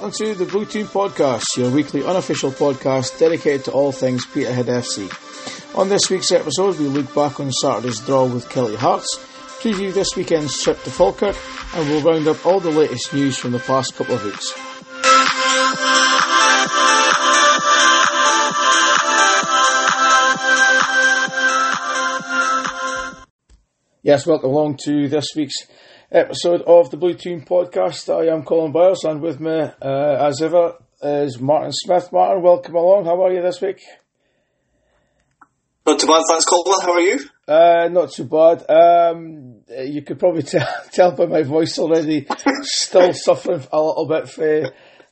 welcome to the Blue Team Podcast, your weekly unofficial podcast dedicated to all things Peterhead FC. On this week's episode, we look back on Saturday's draw with Kelty Hearts, preview this weekend's trip to Falkirk, and we'll round up all the latest news from the past couple of weeks. Yes, welcome along to this week's episode of the Blue Team Podcast. I am Colin Byers, and with me, as ever, is Martin Smith. Martin, welcome along. How are you this week? Not too bad, thanks, Colin. How are you? Not too bad. You could probably tell by my voice already, still suffering a little bit for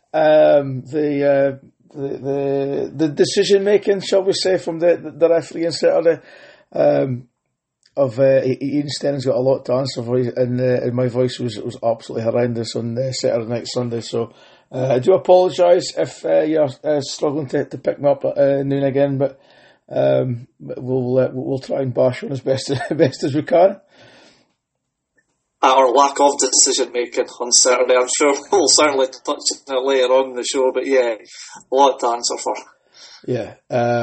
the decision making, shall we say, from the referee on Saturday. Ian Stenning's got a lot to answer for, and my voice was absolutely horrendous on Saturday night, Sunday. So I do apologise if you're struggling to pick me up now and again, but we'll try and bash on as best as we can. Our lack of decision making on Saturday, I'm sure we'll certainly touch on it later on in the show. But yeah, a lot to answer for. Yeah,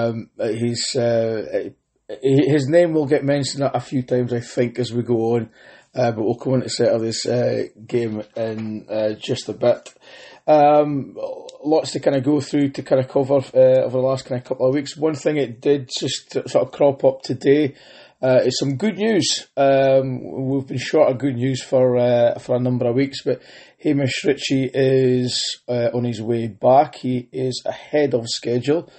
his name will get mentioned a few times, I think, as we go on, but we'll come on to Saturday's game in just a bit. Lots to kind of go through to kind of cover over the last kind of couple of weeks. One thing it did just sort of crop up today is some good news. We've been short of good news for a number of weeks, but Hamish Ritchie is on his way back. He is ahead of schedule.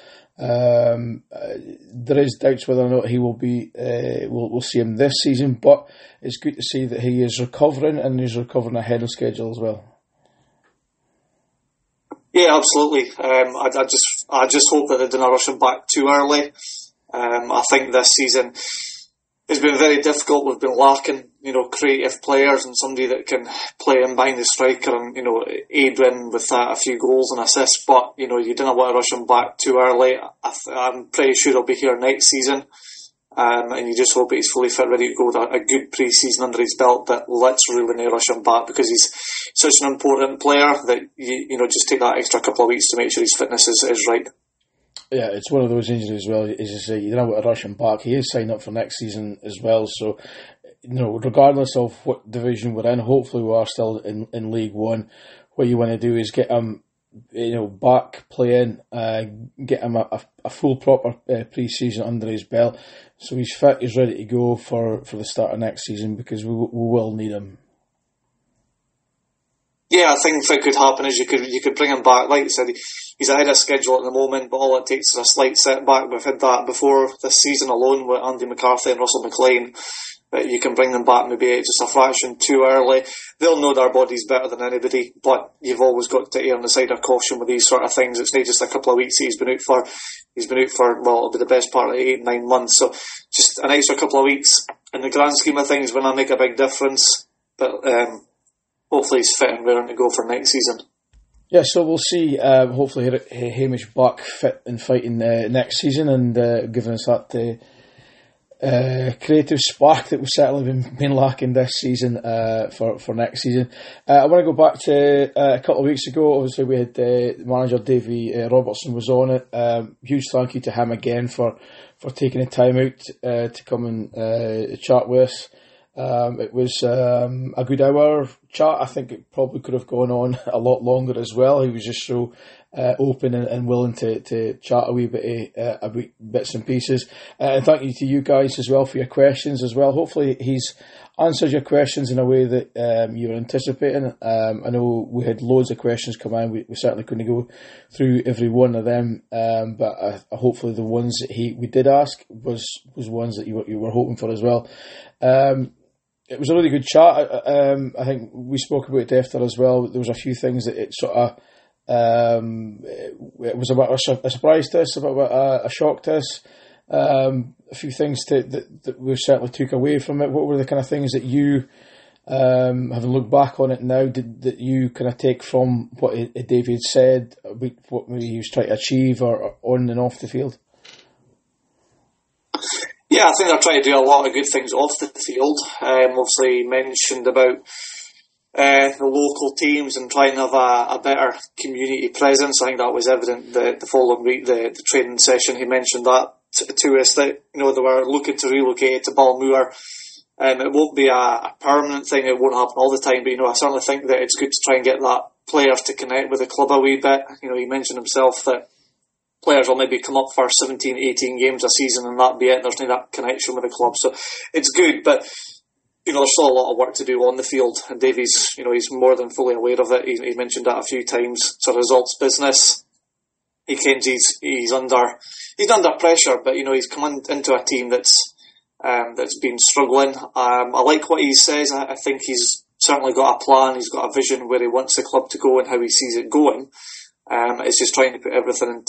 There is doubts whether or not he will be. We'll see him this season, but it's good to see that he is recovering, and he's recovering ahead of schedule as well. Yeah, absolutely. I just hope that they didn't rush him back too early. I think this season has been very difficult. We've been lacking, creative players and somebody that can play in behind the striker and, aid in with a few goals and assists. But, you didn't want to rush him back too early. I'm pretty sure he'll be here next season. And you just hope that he's fully fit, ready to go with a good pre-season under his belt. But let's really not rush him back because he's such an important player that, just take that extra couple of weeks to make sure his fitness is right. Yeah, it's one of those injuries as well. As you say, you don't want to rush him back. He is signed up for next season as well. So, regardless of what division we're in, hopefully we are still in League One. What you want to do is get him, back playing, get him a full proper pre-season under his belt, so he's fit, he's ready to go for the start of next season because we will need him. Yeah, I think what could happen is you could bring him back. Like you said, he's ahead of schedule at the moment, but all it takes is a slight setback. We've had that before this season alone with Andy McCarthy and Russell McLean. But you can bring them back maybe just a fraction too early. They'll know their bodies better than anybody, but you've always got to err on the side of caution with these sort of things. It's not just a couple of weeks he's been out for. He's been out for, well, it'll be the best part of 8-9 months. So just an extra couple of weeks in the grand scheme of things will not make a big difference. But hopefully he's fit and ready to go for next season. Yeah, so we'll see. Hopefully Hamish back fit and fighting next season and giving us that creative spark that we've certainly been lacking this season for next season. I want to go back to a couple of weeks ago. Obviously, we had manager Davy Robertson was on it. Huge thank you to him again for taking the time out to come and chat with us. It was a good hour chat. I think it probably could have gone on a lot longer as well. He was just so open and willing to chat a wee bit bits and pieces. And thank you to you guys as well for your questions as well. Hopefully he's answered your questions in a way that you were anticipating. I know we had loads of questions come in. We certainly couldn't go through every one of them, but hopefully the ones that we did ask was ones that you were hoping for as well. It was a really good chat. I think we spoke about it after as well. There was a few things that it sort of it was a bit of a surprise to us, a bit of a shock to us. A few things that we certainly took away from it. What were the kind of things that you, having looked back on it now, that you kind of take from what David said, what maybe he was trying to achieve or on and off the field? Yeah, I think they're trying to do a lot of good things off the field. Obviously, mentioned about the local teams and try and have a better community presence. I think that was evident the following week, the training session. He mentioned that to us, that they were looking to relocate to Balmoor. It won't be a permanent thing, it won't happen all the time, but I certainly think that it's good to try and get that players to connect with the club a wee bit. He mentioned himself that players will maybe come up for 17, 18 games a season and that be it. There's no that connection with the club, so it's good, but there's still a lot of work to do on the field, and Davies, he's more than fully aware of it. He mentioned that a few times. It's a results business. He claims he's under pressure, but he's come into a team that's been struggling. I like what he says. I think he's certainly got a plan. He's got a vision where he wants the club to go and how he sees it going. It's just trying to put everything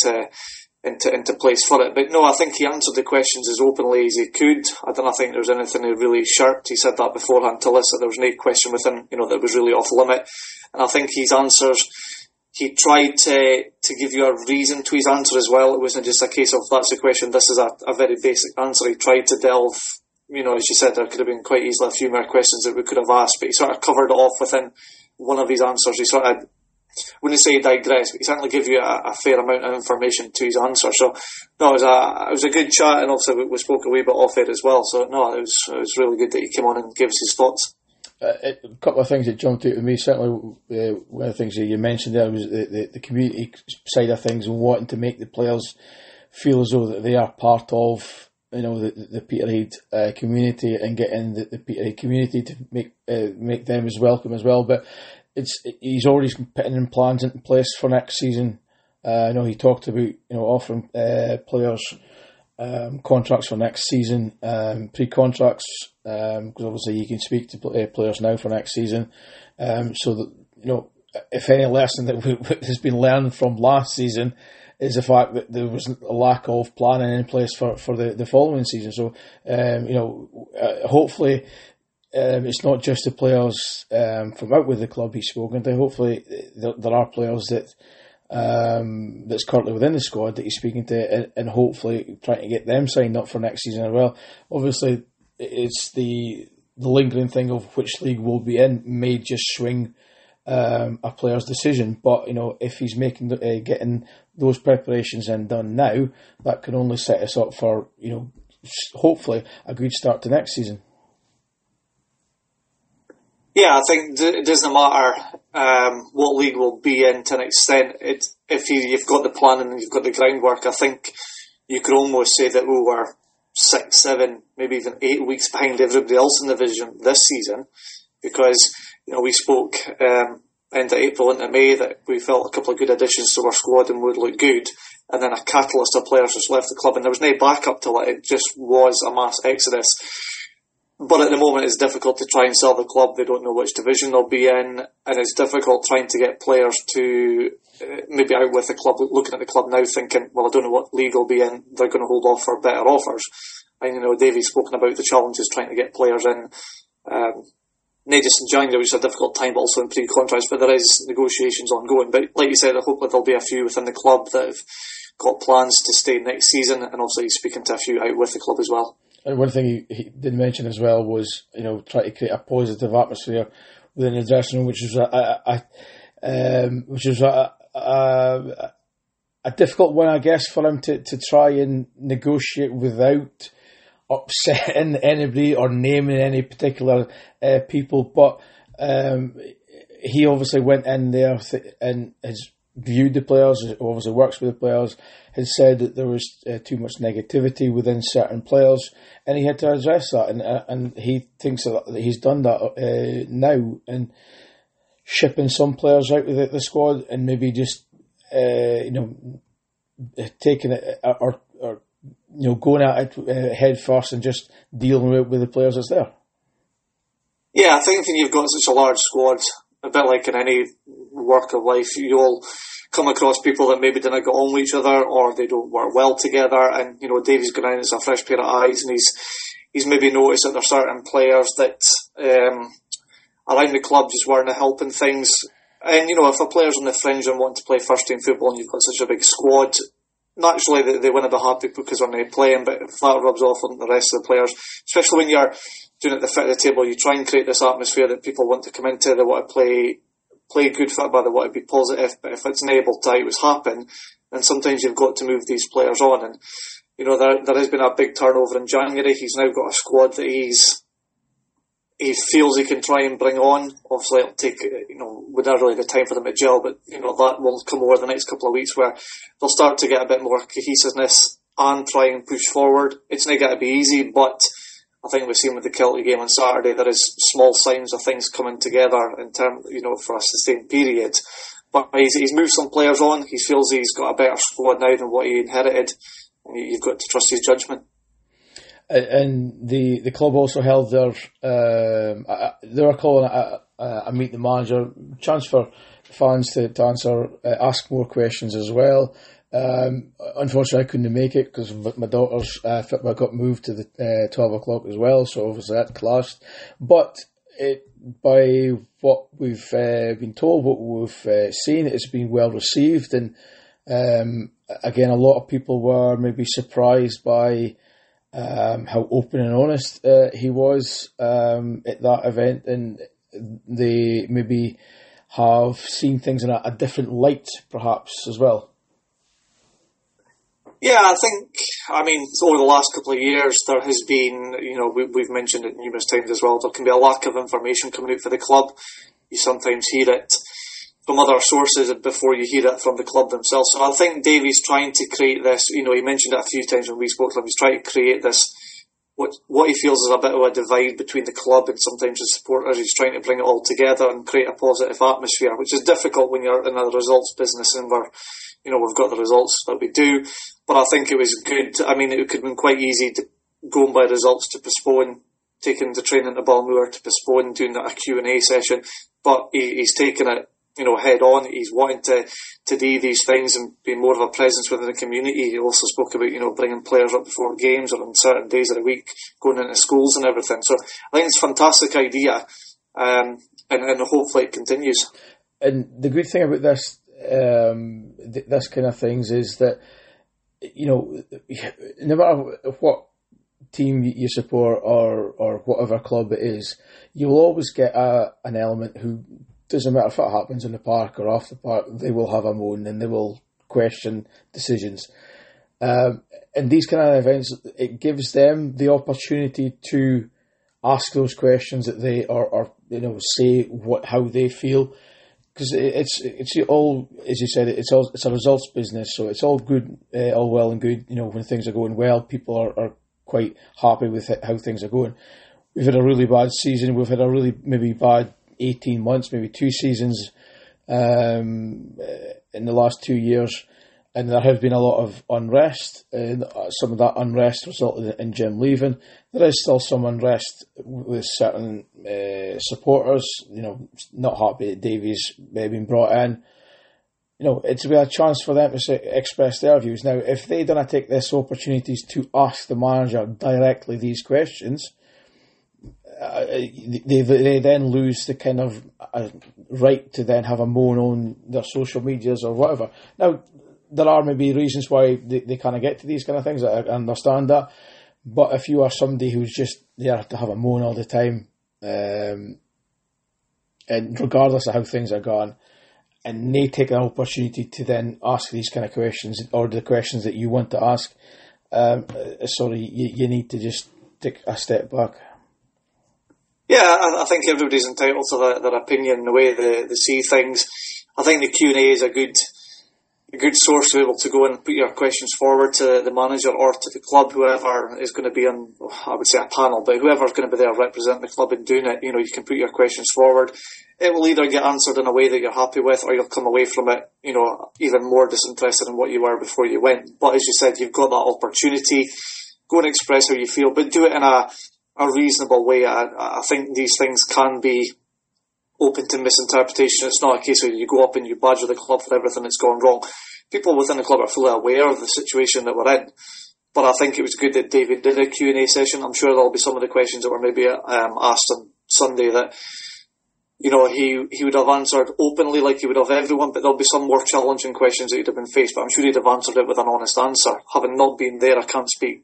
into place for it. But no, I think he answered the questions as openly as he could. I don't think there was anything he really shirked. He said that beforehand to us, that there was no question with him, that was really off limit. And I think his answers, he tried to give you a reason to his answer as well. It wasn't just a case of, that's the question, this is a very basic answer. He tried to delve, as you said, there could have been quite easily a few more questions that we could have asked, but he sort of covered it off within one of his answers. He sort of, wouldn't say digress, but he certainly give you a fair amount of information to his answer. So no, it was a good chat, and also we spoke a wee bit off it as well. So no, it was really good that he came on and gave us his thoughts. A couple of things that jumped out to me. Certainly, one of the things that you mentioned there was the community side of things, and wanting to make the players feel as though that they are part of the Peterhead community, and getting the Peterhead community to make them as welcome as well. But he's already putting in plans into place for next season. I know he talked about offering players contracts for next season, pre-contracts, because obviously you can speak to players now for next season. So that if any lesson that has been learned from last season is the fact that there was a lack of planning in place for the following season. So hopefully. It's not just the players from out with the club he's spoken to. Hopefully there are players that's currently within the squad that he's speaking to, and hopefully trying to get them signed up for next season as well. Obviously, it's the lingering thing of which league we'll be in may just swing a player's decision. But if he's getting those preparations done now, that can only set us up for hopefully a good start to next season. Yeah, I think it doesn't matter what league we'll be in to an extent. If you've got the planning and you've got the groundwork, I think you could almost say that we were 6, 7, maybe even 8 weeks behind everybody else in the division this season, because we spoke end of April into May that we felt a couple of good additions to our squad and would look good, and then a catalyst of players just left the club, and there was no backup to it. It just was a mass exodus. But at the moment, it's difficult to try and sell the club. They don't know which division they'll be in, and it's difficult trying to get players to maybe out with the club, looking at the club now thinking, well, I don't know what league they'll be in. They're going to hold off for better offers. And, Davey's spoken about the challenges trying to get players in, not just in January, which is a difficult time, but also in pre-contracts, but there is negotiations ongoing. But like you said, I hope that there'll be a few within the club that have got plans to stay next season, and also he's speaking to a few out with the club as well. And one thing he did mention as well was, try to create a positive atmosphere within the dressing room, which was a difficult one, I guess, for him to try and negotiate without upsetting anybody or naming any particular people. But he obviously went in there and has viewed the players, obviously works with the players, has said that there was too much negativity within certain players, and he had to address that, and he thinks that he's done that now, and shipping some players out of the squad, and maybe just taking it or going at it head first and just dealing with the players that's there. Yeah, I think when you've got such a large squad, a bit like in any work of life, you'll come across people that maybe didn't get on with each other, or they don't work well together. And Davey's gone in as a fresh pair of eyes, and he's maybe noticed that there's certain players that around the club just weren't helping things. And if a player's on the fringe and want to play first team football, and you've got such a big squad, naturally they want to be happy because they're not playing. But if that rubs off on the rest of the players, especially when you're doing at the foot of the table, you try and create this atmosphere that people want to come into, they want to play good football, they want to be positive, but if it's not able to always happen, then sometimes you've got to move these players on. And, you know, there has been a big turnover in January. He's now got a squad that he feels he can try and bring on. Obviously, it'll take, you know, we're not really the time for them to gel, but, you know, that will come over the next couple of weeks where they'll start to get a bit more cohesiveness and try and push forward. It's not going to be easy, but I think we've seen with the Kilty game on Saturday, there is small signs of things coming together in terms, you know, for a sustained period. But he's moved some players on. He feels he's got a better squad now than what he inherited. And you've got to trust his judgment. And the club also held they were calling it a meet the manager, chance for fans to answer, ask more questions as well. Unfortunately, I couldn't make it because my daughter's football got moved to the 12 o'clock as well, so obviously that clashed. But by what we've been told, what we've seen, it's been well received, and again, a lot of people were maybe surprised by how open and honest he was at that event, and they maybe have seen things in a different light, perhaps, as well. Yeah, I mean, over the last couple of years, there has been, you know, we've mentioned it numerous times as well, there can be a lack of information coming out for the club. You sometimes hear it from other sources before you hear it from the club themselves. So I think Davey's trying to create this, you know, he mentioned it a few times when we spoke to him, he's trying to create this, what he feels is a bit of a divide between the club and sometimes the supporters. He's trying to bring it all together and create a positive atmosphere, which is difficult when you're in a results business and we've got the results that we do. But I think it was good. I mean, it could have been quite easy to go by results to postpone taking the training to Balmoor, to postpone doing a Q&A session. But he's taken it, you know, head on. He's wanting to do these things and be more of a presence within the community. He also spoke about, you know, bringing players up before games or on certain days of the week, going into schools and everything. So I think it's a fantastic idea, and hopefully it continues. And the good thing about this, this kind of things is that, you know, no matter what team you support or whatever club it is, you will always get an element who, doesn't matter if it happens in the park or off the park, they will have a moan and they will question decisions. And these kind of events, it gives them the opportunity to ask those questions that they or you know, say how they feel. Because it's all, as you said, it's a results business, so it's all good, all well and good. You know, when things are going well, people are quite happy with how things are going. We've had a really bad season. We've had a really maybe bad 18 months, maybe 2 seasons in the last 2 years, and there has been a lot of unrest. And some of that unrest resulted in Jim leaving. There is still some unrest with certain supporters, you know, not happy that Davies been brought in. You know, it's a chance for them to express their views. Now, if they don't take this opportunities to ask the manager directly these questions, they then lose the kind of right to then have a moan on their social medias or whatever. Now, there are maybe reasons why they kind of get to these kind of things. I understand that. But if you are somebody who's just there to have a moan all the time, and regardless of how things are going, and they take an opportunity to then ask these kind of questions or the questions that you want to ask, you need to just take a step back. Yeah, I think everybody's entitled to their opinion, the way they see things. I think the Q&A is a good source to be able to go and put your questions forward to the manager or to the club, whoever is going to be on, I would say a panel, but whoever's going to be there representing the club and doing it, you know, you can put your questions forward. It will either get answered in a way that you're happy with, or you'll come away from it, you know, even more disinterested in what you were before you went. But as you said, you've got that opportunity. Go and express how you feel, but do it in a reasonable way. I think these things can be open to misinterpretation. It's not a case where you go up and you badger the club for everything that's gone wrong. People within the club are fully aware of the situation that we're in. But I think it was good that David did a Q&A session. I'm sure there'll be some of the questions that were maybe asked on Sunday that, you know, he would have answered openly like he would have everyone, but there'll be some more challenging questions that he'd have been faced. But I'm sure he'd have answered it with an honest answer. Having not been there, I can't speak,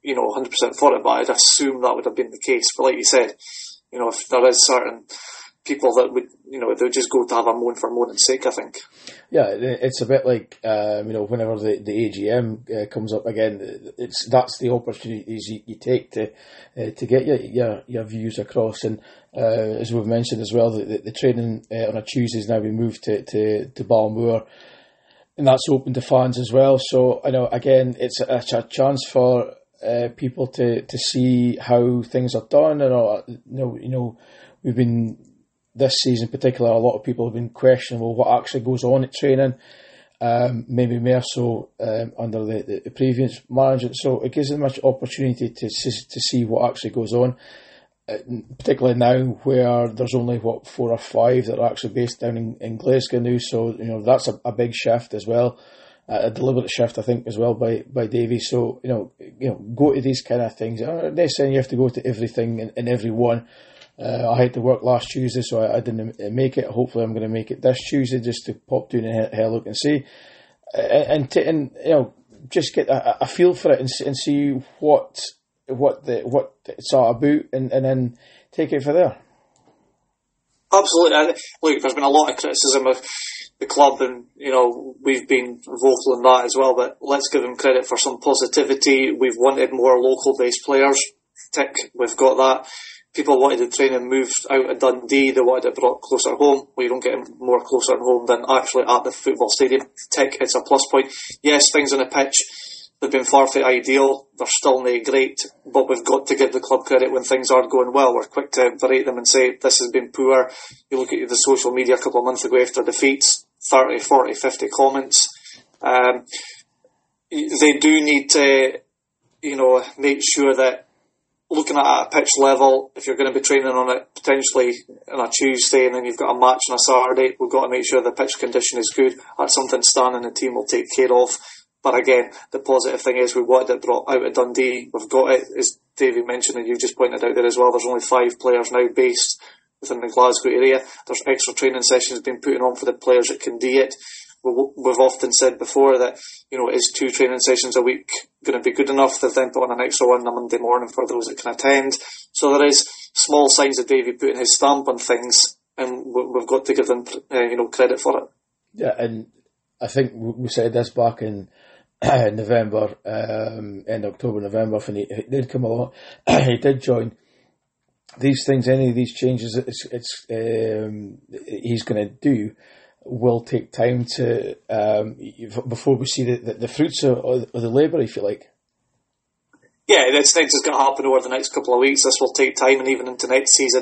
100% for it, but I'd assume that would have been the case. But like you said, if there is certain people that would, they would just go to have a moan for moaning's sake, I think. Yeah, it's a bit like, whenever the AGM comes up again, that's the opportunities you take to get your views across. And as we've mentioned as well, the training on a Tuesday has now been moved to Balmoor, and that's open to fans as well. So, again, it's a chance for people to see how things are done. And we've been, this season in particular, a lot of people have been questioning, well, what actually goes on at training, maybe more so under the previous management. So it gives them much opportunity to see what actually goes on, particularly now where there's only, 4 or 5 that are actually based down in Glasgow now. So, that's a big shift as well, a deliberate shift, I think, as well by Davy. So, go to these kind of things. I'm not saying you have to go to everything and everyone. I had to work last Tuesday, so I didn't make it. Hopefully, I'm going to make it this Tuesday, just to pop down and have a look and see, and just get a feel for it and see what it's all about, and then take it from there. Absolutely. And look, there's been a lot of criticism of the club, and we've been vocal in that as well. But let's give them credit for some positivity. We've wanted more local-based players. Tick, we've got that. People wanted the training moved out of Dundee. They wanted it brought closer home. Well, you don't get it more closer at home than actually at the football stadium. Tick, it's a plus point. Yes, things on the pitch, they've been far from ideal. They're still not great, but we've got to give the club credit when things are going well. We're quick to berate them and say, this has been poor. You look at the social media a couple of months ago after defeats, 30, 40, 50 comments. They do need to, make sure that looking at a pitch level, if you're going to be training on it potentially on a Tuesday and then you've got a match on a Saturday, we've got to make sure the pitch condition is good. That's something Stan and the team will take care of. But again, the positive thing is we wanted it brought out of Dundee. We've got it, as Davey mentioned, and you just pointed out there as well, there's only 5 players now based within the Glasgow area. There's extra training sessions being put on for the players that can do it. We've often said before that, is 2 training sessions a week going to be good enough? They've then put on an extra one on a Monday morning for those that can attend. So there is small signs of Davey putting his stamp on things, and we've got to give them, credit for it. Yeah, and I think we said this back in November, end October, November, when he did come along. He did join. These things, any of these changes he's going to do, will take time to before we see the fruits of the labour, if you like. Yeah, it's going to happen over the next couple of weeks. This will take time, and even into next season.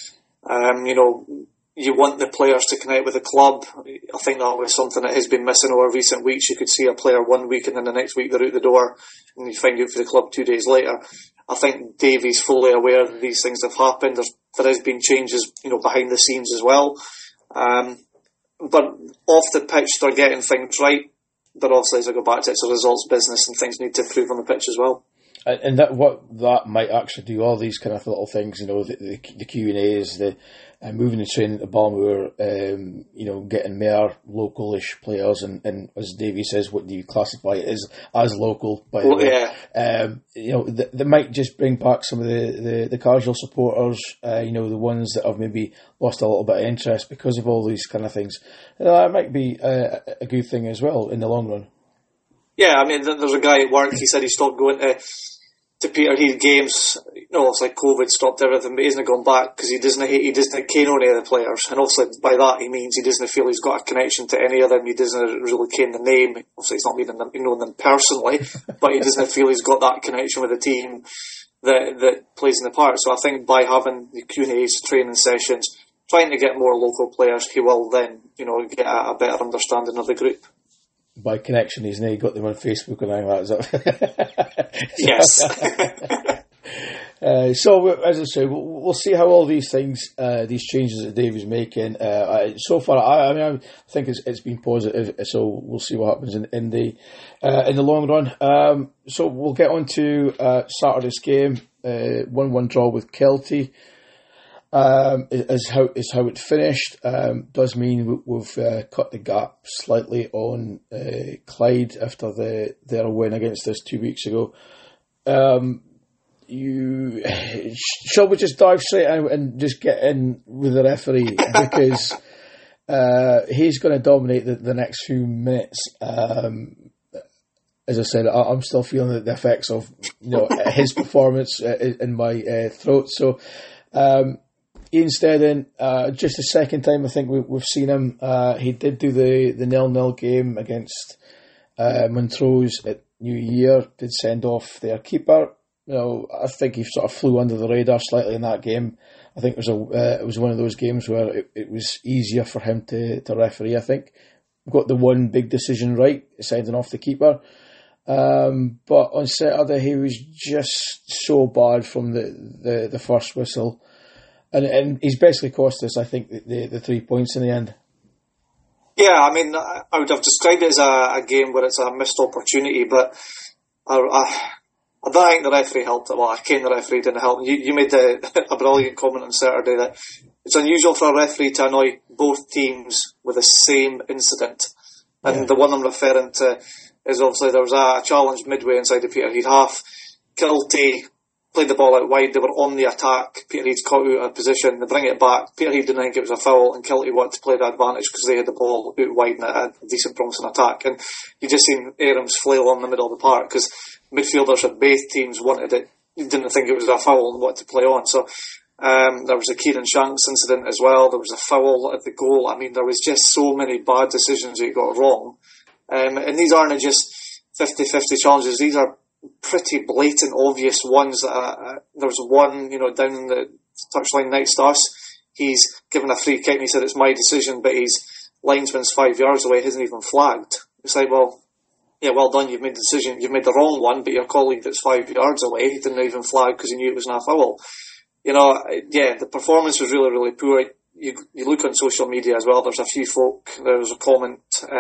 You want the players to connect with the club. I think that was something that has been missing over recent weeks. You could see a player one week and then the next week they're out the door, and you find out for the club 2 days later. I think Davey's fully aware that these things have happened. There has been changes, behind the scenes as well. But off the pitch, they're getting things right. But obviously, as I go back to it, it's a results business, and things need to improve on the pitch as well. And what that might actually do, all these kind of little things, the Q&As, the moving the training to Balmoor, getting more local-ish players, and as Davey says, what do you classify it as local, by the way? Yeah. They might just bring back some of the casual supporters, the ones that have maybe lost a little bit of interest because of all these kind of things. That might be a good thing as well in the long run. Yeah, I mean, there's a guy at work, he said he stopped going to Peterhead games. It's like COVID stopped everything, but he hasn't gone back because he doesn't cane any of the players. And obviously by that he means he doesn't feel he's got a connection to any of them. He doesn't really cane the name. Obviously he's not knowing them personally, but he doesn't feel he's got that connection with the team that plays in the park. So I think by having the Q&A's, training sessions, trying to get more local players, he will then, get a better understanding of the group. By connection, he's now got them on Facebook and all that. Yes. So, as I say, we'll see how all these things, these changes that Davey's making. So far, I think it's been positive. So we'll see what happens in the long run. So we'll get on to Saturday's game. 1-1 draw with Kelty. Is how it finished. Does mean we've cut the gap slightly on Clyde after their win against us 2 weeks ago. Shall we just dive straight in and just get in with the referee, because he's going to dominate the next few minutes. As I said, I'm still feeling the effects of his performance in my throat. So Ian Steddon, just the second time I think we've seen him. He did do the 0-0 game against Montrose at New Year. Did send off their keeper. I think he sort of flew under the radar slightly in that game. I think it was one of those games where it was easier for him to referee. I think got the one big decision right, sending off the keeper. But on Saturday he was just so bad from the first whistle, and he's basically cost us, I think, the 3 points in the end. Yeah, I mean, I would have described it as a game where it's a missed opportunity, but I don't think the referee helped it. Well, I think the referee didn't help. You made a brilliant comment on Saturday that it's unusual for a referee to annoy both teams with the same incident. And the one I'm referring to is obviously there was a challenge midway inside the Peterhead half. Kilty played the ball out wide. They were on the attack. Peterhead's caught out of position. They bring it back. Peterhead didn't think it was a foul, and Kilty wanted to play the advantage because they had the ball out wide and a decent Bronson attack. And you just seen Aarons flail on the middle of the park because midfielders of both teams wanted it. Didn't think it was a foul and wanted to play on. So there was a Kieran Shanks incident as well. There was a foul at the goal. I mean, there was just so many bad decisions that he got wrong. And these aren't just 50-50 challenges. These are pretty blatant, obvious ones. There was one, down in the touchline next to us. He's given a free kick and he said it's my decision, but his linesman's 5 yards away, hasn't even flagged. It's like, well, yeah, well done, you've made the decision. You've made the wrong one, but your colleague that's 5 yards away, he didn't even flag because he knew it was not a foul. The performance was really, really poor. You look on social media as well, there's a few folk, there was a comment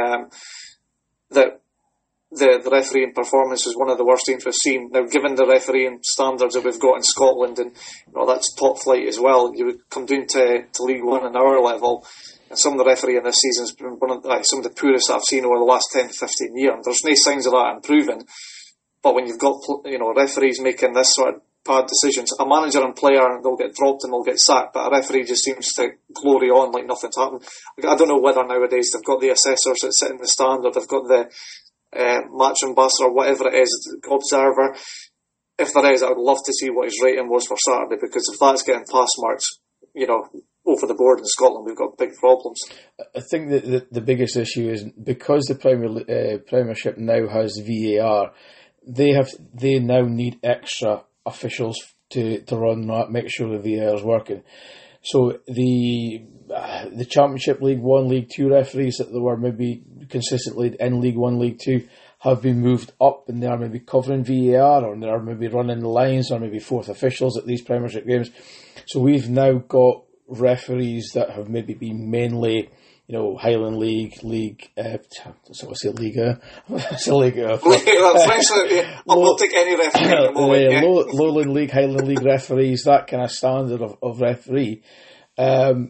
that the refereeing performance is one of the worst things we've seen. Now, given the refereeing standards that we've got in Scotland, and that's top flight as well, you would come down to League One and our level, and some of the refereeing this season has been some of the poorest I've seen over the last 10 to 15 years. There's no signs of that improving, but when you've got referees making this sort of bad decisions, a manager and player, they'll get dropped and they'll get sacked, but a referee just seems to glory on like nothing's happened. I don't know whether nowadays they've got the assessors that sit in the stand, or they've got the match ambassador, whatever it is, observer. If there is, I would love to see what his rating was for Saturday, because if that's getting pass marks, over the board in Scotland, we've got big problems. I think that the biggest issue is because the Premiership now has VAR, they now need extra officials to run that, make sure the VAR is working. So the Championship, League 1, League 2 referees that were maybe consistently in League 1, League 2 have been moved up, and they are maybe covering VAR, or they are maybe running the lines, or maybe fourth officials at these Premiership games. So we've now got referees that have maybe been mainly, Highland League, so I say Liga. It's a Liga. I'll take any referee. Lowland League, Highland League referees, that kind of standard of referee. And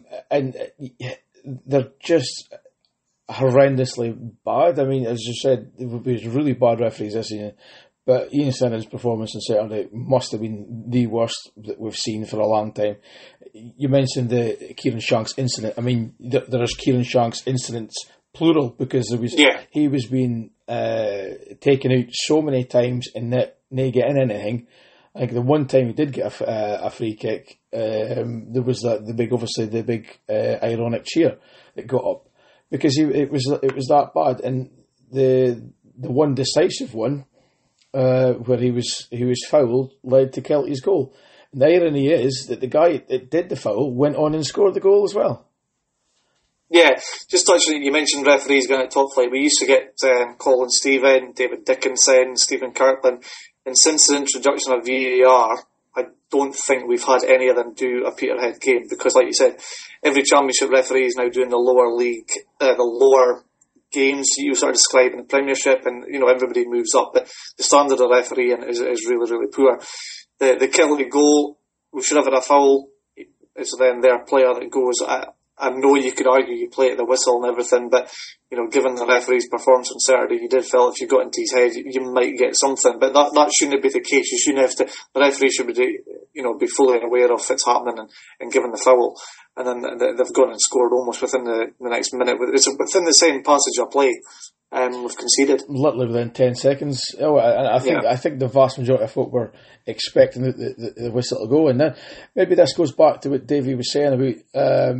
they're just horrendously bad. I mean, as you said, there would be really bad referees this season. But Ian Stennon's performance on Saturday must have been the worst that we've seen for a long time. You mentioned the Kieran Shanks incident. I mean, there's Kieran Shanks incidents, plural, because he was being taken out so many times and not getting anything. I think the one time he did get a free kick, there was the big ironic cheer that got up, because it was that bad. And the one decisive one, where he was fouled, led to Kelty's goal. And the irony is that the guy that did the foul went on and scored the goal as well. Yeah, just touching, you mentioned referees going at top flight. We used to get Colin Stephen, David Dickinson, Stephen Kirkland, and since the introduction of VAR, I don't think we've had any of them do a Peterhead game, because, like you said, every Championship referee is now doing the lower league, the lower games you sort of describe in the Premiership, and everybody moves up, but the standard of refereeing is really, really poor. The Kilty goal, we should have had a foul. It's then their player that goes. I know you could argue you play at the whistle and everything, but, given the referee's performance on Saturday, you did feel if you got into his head, you might get something. But that shouldn't be the case. You shouldn't have to, the referee should be fully aware of what's happening and given the foul. And then they've gone and scored almost within the next minute. It's within the same passage of play. We've conceded. Literally within 10 seconds. I think the vast majority of folk were expecting the whistle to go. And then maybe this goes back to what Davey was saying about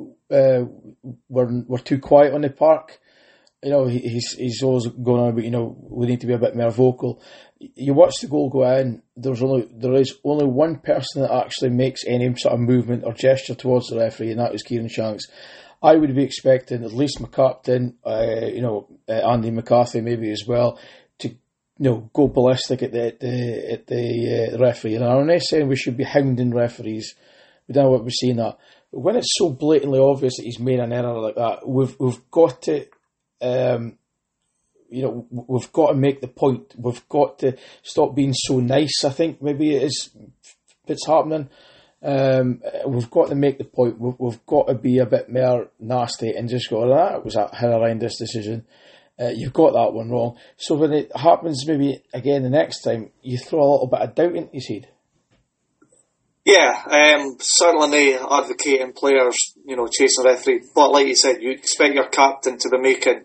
we're too quiet on the park. He's always going on about, we need to be a bit more vocal. You watch the goal go in, there is only one person that actually makes any sort of movement or gesture towards the referee, and that was Kieran Shanks. I would be expecting at least my captain, Andy McCarthy maybe as well, to go ballistic at the referee. And I'm not saying we should be hounding referees. We don't know what we're seeing that. But when it's so blatantly obvious that he's made an error like that, we've got to. We've got to make the point. We've got to stop being so nice. I think maybe it's happening. We've got to make the point. We've got to be a bit more nasty and just go, that was a horrendous decision. You've got that one wrong. So when it happens maybe again the next time, you throw a little bit of doubt into his head. Yeah, certainly advocating players, chasing the referee. But like you said, you expect your captain to be making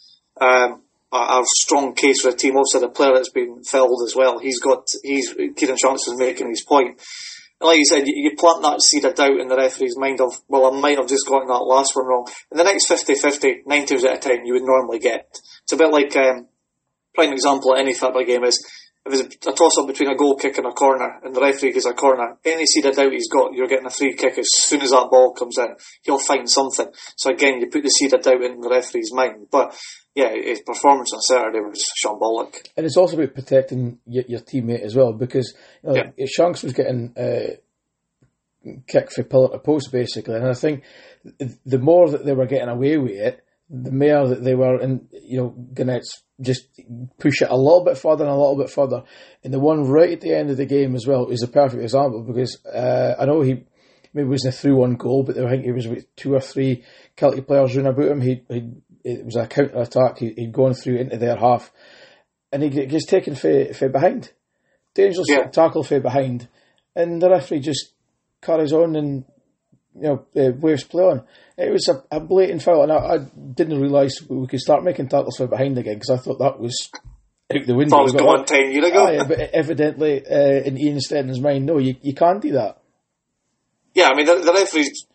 a strong case for the team. Also, the player that's been felled as well. Kieran Shanks is making his point. And like you said, you plant that seed of doubt in the referee's mind of, well, I might have just gotten that last one wrong. In the next 50-50, 9 times out of 10, you would normally get. It's a bit like, prime example at any football game is, if it's a toss-up between a goal kick and a corner, and the referee gives a corner, any seed of doubt he's got, you're getting a free kick as soon as that ball comes in. He'll find something. So again, you put the seed of doubt in the referee's mind. But yeah, his performance on Saturday was shambolic. And it's also about protecting your teammate as well, because Shanks was getting kicked for pillar to post basically, and I think the more that they were getting away with it, the more that they were, going to just push it a little bit further and a little bit further. And the one right at the end of the game as well is a perfect example, because I know he maybe wasn't a through one goal, but I think he was with 2 or 3 Celtic players running about him. It was a counter attack. He'd gone through into their half, and he gets taken for behind, dangerous tackle for behind, and the referee just carries on and waves play on. It was a blatant foul, and I didn't realise we could start making tackles from behind again, because I thought that was out the window. That was gone 10 years ago. But evidently, in Ian Stenton's mind, no, you can't do that. Yeah, I mean, the referee's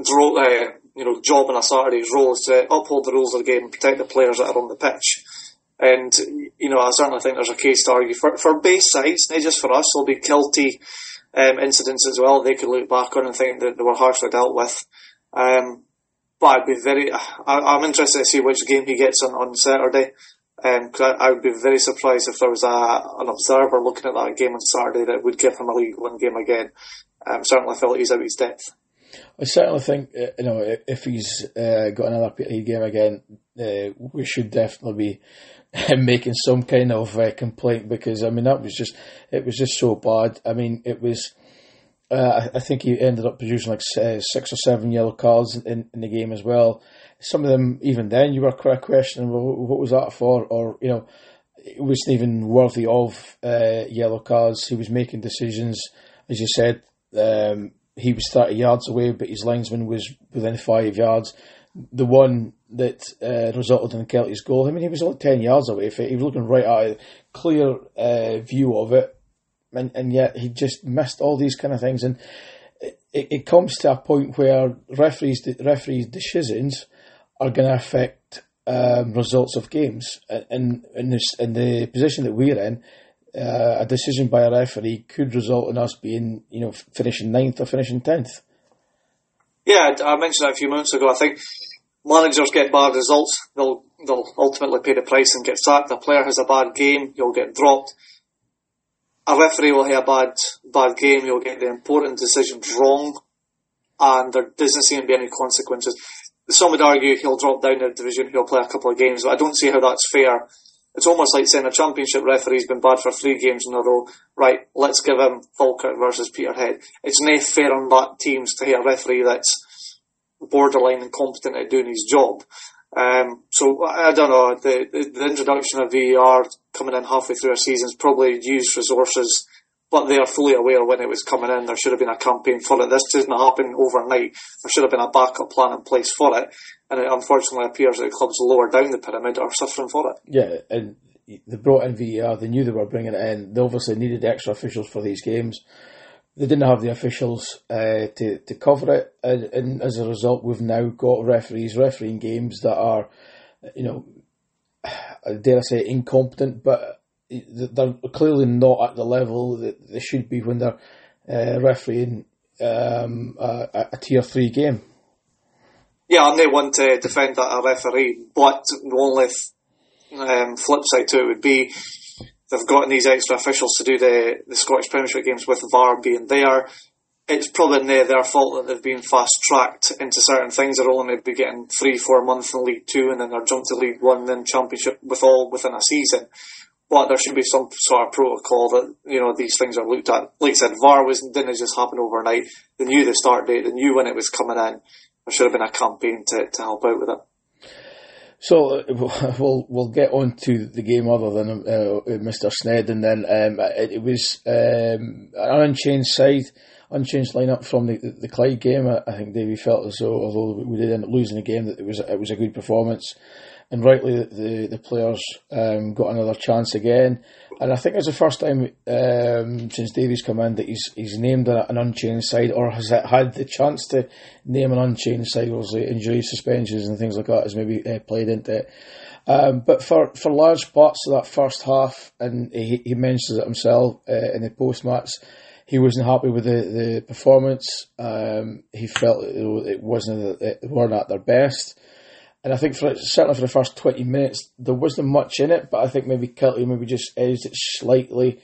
job on a Saturday's role is to uphold the rules of the game and protect the players that are on the pitch. And, I certainly think there's a case to argue for both sides, not just for us. There'll be guilty incidents as well. They could look back on and think that they were harshly dealt with. But I'm interested to see which game he gets on Saturday. Cause I would be very surprised if there was an observer looking at that game on Saturday that would give him a League One game again. Certainly feel like he's out of his depth. I certainly think, if he's got another PE game again, we should definitely be making some kind of complaint, because it was just so bad. I mean, it was. I think he ended up producing like 6 or 7 yellow cards in the game as well. Some of them, even then, you were quite questioning, well, what was that for? Or, it wasn't even worthy of yellow cards. He was making decisions, as you said. He was 30 yards away, but his linesman was within 5 yards. The one that resulted in Kelty's goal, he was only 10 yards away. He was looking right at a clear view of it. And yet he just missed all these kind of things, and it comes to a point where referees' decisions are going to affect results of games. And in the position that we're in, a decision by a referee could result in us being, finishing 9th or finishing 10th. Yeah, I mentioned that a few months ago. I think managers get bad results, they'll ultimately pay the price and get sacked. A player has a bad game, you'll get dropped. A referee will have a bad game, you'll get the important decisions wrong, and there doesn't seem to be any consequences. Some would argue he'll drop down the division, he'll play a couple of games, but I don't see how that's fair. It's almost like saying a championship referee's been bad for 3 games in a row. Right, let's give him Falkirk versus Peterhead. It's not fair on that teams to have a referee that's borderline incompetent at doing his job. So I don't know, the introduction of VAR coming in halfway through a season is probably used resources, but they are fully aware when it was coming in. There should have been a campaign for it. This didn't happen overnight. There should have been a backup plan in place for it, and it unfortunately appears that clubs lower down the pyramid are suffering for it. Yeah, and they brought in VAR, they knew they were bringing it in, they obviously needed extra officials for these games. They didn't have the officials to cover it, and as a result, we've now got referees refereeing games that are, dare I say, incompetent, but they're clearly not at the level that they should be when they're refereeing a Tier 3 game. Yeah, I'm not one to defend a referee, but the only flip side to it would be they've gotten these extra officials to do the Scottish Premiership games with VAR being there. It's probably not their fault that they've been fast-tracked into certain things. They're only maybe getting 3-4 months in League 2 and then they're jumped to League 1 and then Championship within a season. But there should be some sort of protocol that, these things are looked at. Like I said, VAR didn't just happen overnight. They knew the start date, they knew when it was coming in. There should have been a campaign to help out with it. So we'll get on to the game other than Mr. Sned, and then it was an unchanged lineup from the Clyde game. I think Davey felt as though, although we did end up losing the game, that it was a good performance, and rightly the players got another chance again. And I think it's the first time since Davies come in that he's named an unchanged side, or has had the chance to name an unchanged side. Obviously, injuries, suspensions, and things like that has maybe played into it. But for large parts of that first half, and he mentions it himself in the post-match, he wasn't happy with the performance. He felt it weren't at their best. And I think certainly for the first 20 minutes, there wasn't much in it, but I think maybe Kilty maybe just edged it slightly,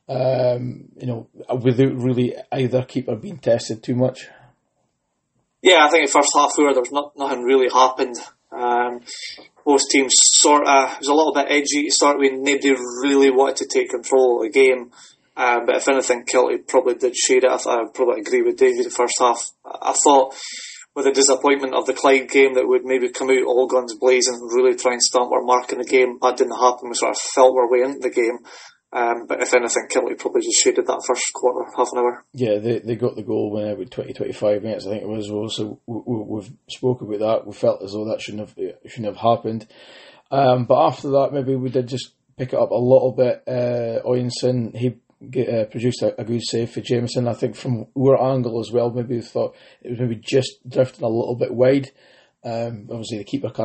without really either keeper being tested too much. Yeah, I think the first half where there was nothing really happened. Both teams it was a little bit edgy to start with. Nobody really wanted to take control of the game. But if anything, Kilty probably did shade it. I probably agree with Davey the first half. I thought, with the disappointment of the Clyde game, that would maybe come out all guns blazing and really try and stamp our mark in the game. That didn't happen. We sort of felt our way into the game. But if anything, Kilty probably just shaded that first quarter, half an hour. Yeah, they got the goal when about 20-25 minutes, I think it was. So we've spoke about that. We felt as though that shouldn't have happened. But after that, maybe we did just pick it up a little bit. Oyunson, he produced a good save for Jameson. I think from our angle as well, maybe we thought it was maybe just drifting a little bit wide. Obviously, the keeper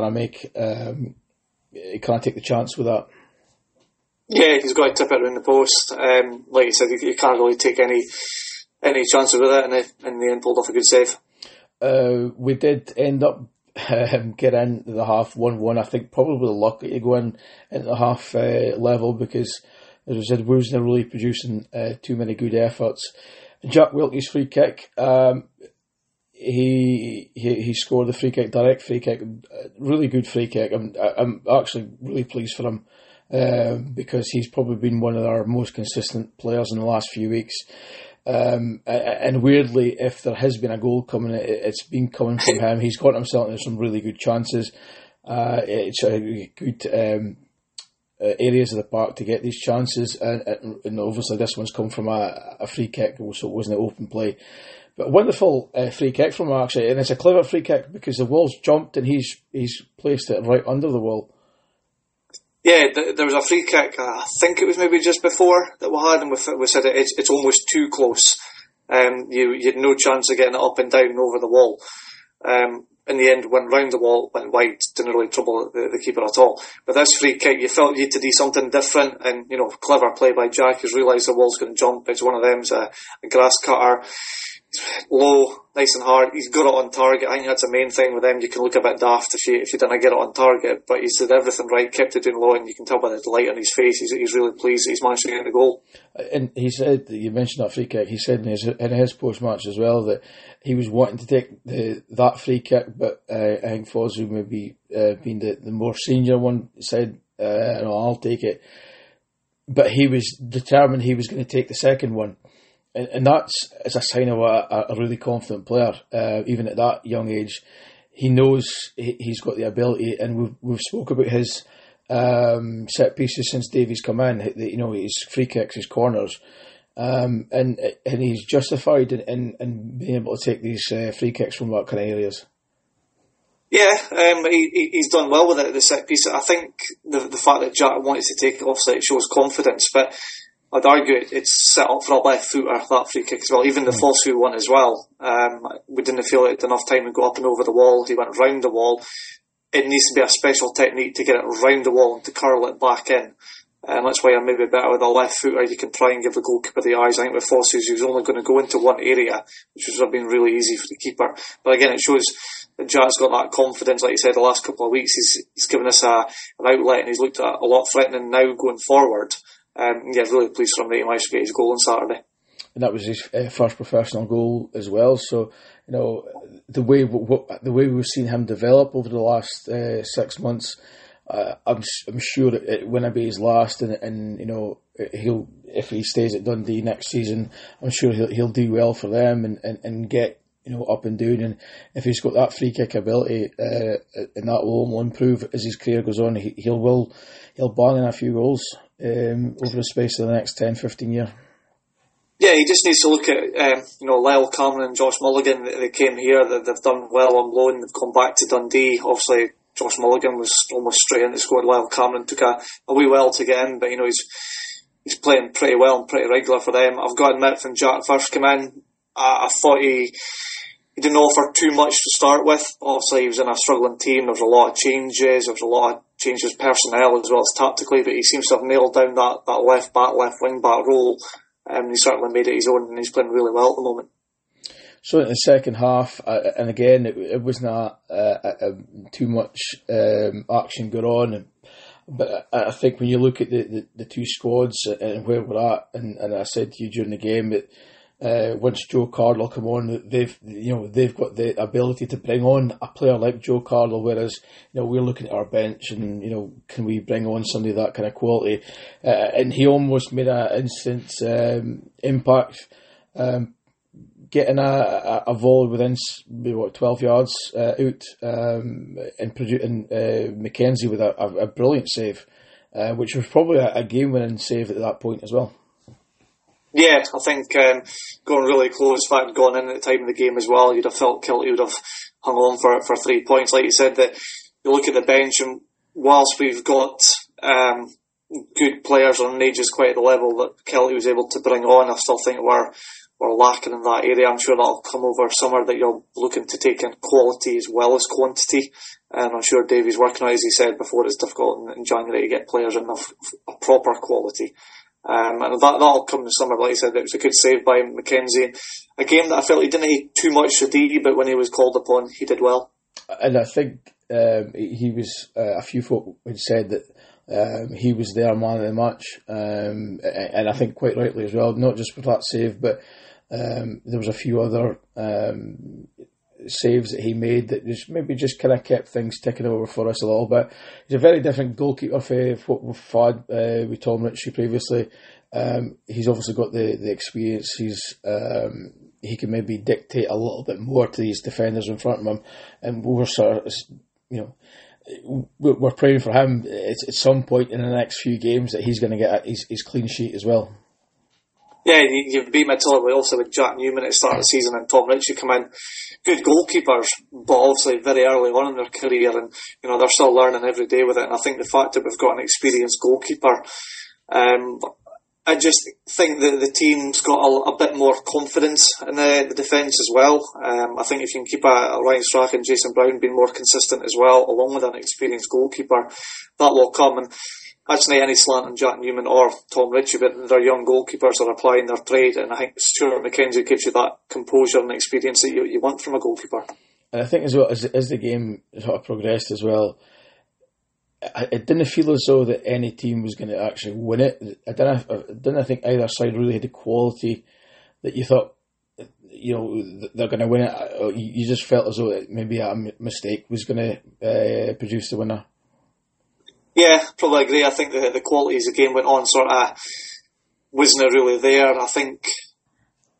he can't take the chance with that. Yeah, he's got to tip it around the post. Like you said, you can't really take any chances with it, and in the end pulled off a good save. We did end up get into the half 1-1. I think probably lucky to go into the half level, because, as I said, we wasn't really producing too many good efforts. Jack Wilkie's free kick, he scored the free kick, direct free kick, really good free kick. I'm actually really pleased for him, because he's probably been one of our most consistent players in the last few weeks. And weirdly, if there has been a goal coming, it's been coming from him. He's got himself into some really good chances. It's a good areas of the park to get these chances, and obviously this one's come from a free kick, so it wasn't an open play. But a wonderful free kick from him, actually, and it's a clever free kick because the wall's jumped and he's placed it right under the wall. Yeah, there was a free kick, I think it was maybe just before that we had, and we said it's almost too close. You had no chance of getting it up and down over the wall. In the end, went round the wall, went wide, didn't really trouble the keeper at all. But this free kick, you felt you had to do something different, and, clever play by Jack. He's realised the wall's going to jump. It's one of them, a grass cutter. Low, nice and hard. He's got it on target. I think that's the main thing with him. You can look a bit daft if you didn't get it on target, but he's did everything right, kept it down low, and you can tell by the delight on his face. He's really pleased that he's managed to get the goal. And he said, you mentioned that free kick, he said in his post-match as well that he was wanting to take that free kick, but I think Fosu, maybe being the more senior one, said, no, I'll take it. But he was determined he was going to take the second one. and that's it's a sign of a really confident player. Even at that young age, he knows he's got the ability, and we've spoke about his set pieces since Davies come in. His free kicks, his corners, and he's justified in being able to take these free kicks from that kind of areas. Yeah, he's done well with it at the set piece. I think the fact that Jack wanted to take it offside shows confidence, but I'd argue it's set up for a left footer, that free kick as well. Even the Fosu one as well. We didn't feel it had enough time to go up and over the wall. He went round the wall. It needs to be a special technique to get it round the wall and to curl it back in. And that's why I'm maybe better with a left footer. You can try and give the goalkeeper the eyes. I think with Fosu, he was only going to go into one area, which would have been really easy for the keeper. But again, it shows that Jack's got that confidence. Like you said, the last couple of weeks, he's given us an outlet, and he's looked at a lot threatening now going forward. Really pleased for him that he managed to get his goal on Saturday. And that was his first professional goal as well. So, the way we've seen him develop over the last 6 months, I'm sure it won't be his last. And he'll, if he stays at Dundee next season, I'm sure he'll do well for them and get up and down. And if he's got that free kick ability, and that will only improve as his career goes on, he'll bang in a few goals over the space of the next 10-15 years. Yeah, he just needs to look at Lyle Cameron and Josh Mulligan. They came here, they've done well on loan, they've come back to Dundee. Obviously Josh Mulligan was almost straight into the squad. Lyle Cameron took a wee while to get in, but he's playing pretty well and pretty regular for them. I've got to admit, when Jack first came in, I thought he didn't offer too much to start with. Obviously, he was in a struggling team. There was a lot of changes. There was a lot of changes personnel as well as tactically, but he seems to have nailed down that left back, left wing back role. He certainly made it his own, and he's playing really well at the moment. So in the second half, and again, it was not too much action going on. But I think when you look at the two squads and where we're at, and I said to you during the game that once Joe Cardle come on, they've got the ability to bring on a player like Joe Cardle, whereas we're looking at our bench and can we bring on somebody of that kind of quality? And he almost made an instant impact, getting a volley within 12 yards out, and Mackenzie with a brilliant save, which was probably a game-winning save at that point as well. Yeah, I think going really close, in fact, going in at the time of the game as well, you'd have felt Kiltie would have hung on for 3 points. Like you said, that you look at the bench, and whilst we've got good players on ages quite at the level that Kiltie was able to bring on, I still think we're lacking in that area. I'm sure that'll come over summer, that you're looking to take in quality as well as quantity. And I'm sure Davey's working on it. As he said before, it's difficult in January to get players in of proper quality. And that'll come in the summer. Like I said, it was a good save by Mackenzie. A game that I felt he didn't eat too much to do, but when he was called upon, he did well. And I think he was, a few folk had said that he was their man of the match, and I think quite rightly as well, not just for that save, but there was a few other saves that he made that just kind of kept things ticking over for us a little bit. He's a very different goalkeeper for what we've had with Tom Ritchie previously. He's obviously got the experience. He can maybe dictate a little bit more to these defenders in front of him, and we're sort of, we're praying for him at some point in the next few games that he's going to get his clean sheet as well. Yeah, you've beat me to it also with Jack Newman at the start of the season and Tom Ritchie come in. Good goalkeepers, but obviously very early on in their career, and they're still learning every day with it. And I think the fact that we've got an experienced goalkeeper, I just think that the team's got a bit more confidence in the defence as well. I think if you can keep Ryan Strachan and Jason Brown being more consistent as well, along with an experienced goalkeeper, that will come. And actually, any slant on Jack Newman or Tom Ritchie, but they're young goalkeepers that are applying their trade, and I think Stuart Mackenzie gives you that composure and experience that you want from a goalkeeper. And I think as well, as the game sort of progressed as well, it didn't feel as though that any team was going to actually win it. I didn't think either side really had the quality that you thought, they're going to win it. You just felt as though maybe a mistake was going to produce the winner. Yeah, probably agree. I think the quality as the game went on sort of wasn't really there. I think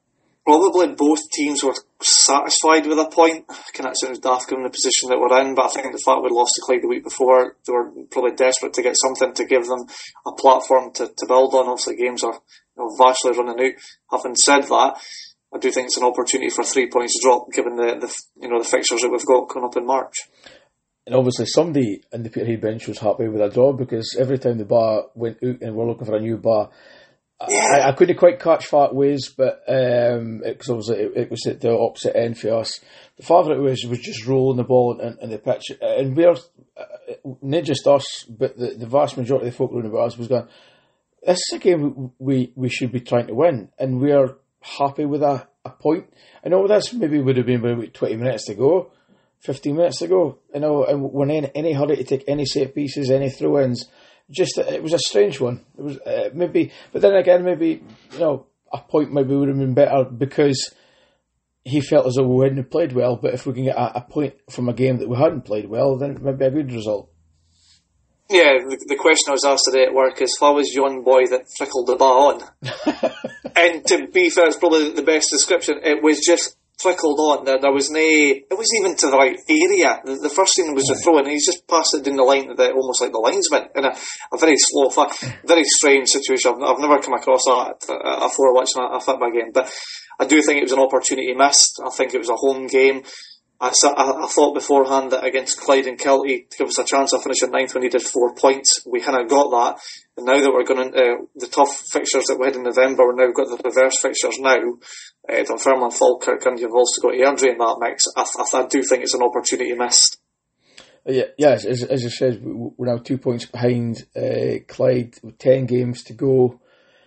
probably both teams were satisfied with a point. Kind of sounds daft given the position that we're in, but I think the fact we lost to Clyde the week before, they were probably desperate to get something to give them a platform to build on. Obviously, games are vastly running out. Having said that, I do think it's an opportunity for 3 points drop given the fixtures that we've got coming up in March. And obviously somebody in the Peterhead bench was happy with a draw, because every time the bar went out and we're looking for a new bar, I couldn't quite catch fat ways, but because obviously it was at the opposite end for us. The favourite was just rolling the ball in the pitch, and we're not just us, but the vast majority of the folk around about us was going, this is a game we should be trying to win, and we're happy with a point. I know this maybe would have been about 20 minutes to go, 15 minutes to go, and we're in any hurry to take any set pieces, any throw-ins. Just, it was a strange one. It was maybe, but then again, maybe a point maybe would have been better because he felt as though we hadn't played well. But if we can get a point from a game that we hadn't played well, then it might be a good result. Yeah, the question I was asked today at work is, what was young boy that trickled the ball on? And to be fair, it's probably the best description. It was just trickled on. There was it wasn't even to the right area. The first thing was a throw, and he's just passed it down the line, almost like the linesman, in a very slow, very strange situation. I've never come across that before watching a football game, but I do think it was an opportunity missed. I think it was a home game. I thought beforehand that against Clyde and Kilty to give us a chance of finishing ninth when he did 4 points. We kind of got that. And now that we're going into the tough fixtures that we had in November, we've now got the reverse fixtures now. Dunfermline, Falkirk, and you've also got Airdrie in that mix. I do think it's an opportunity missed. Yes, as you said, we're now 2 points behind Clyde with 10 games to go.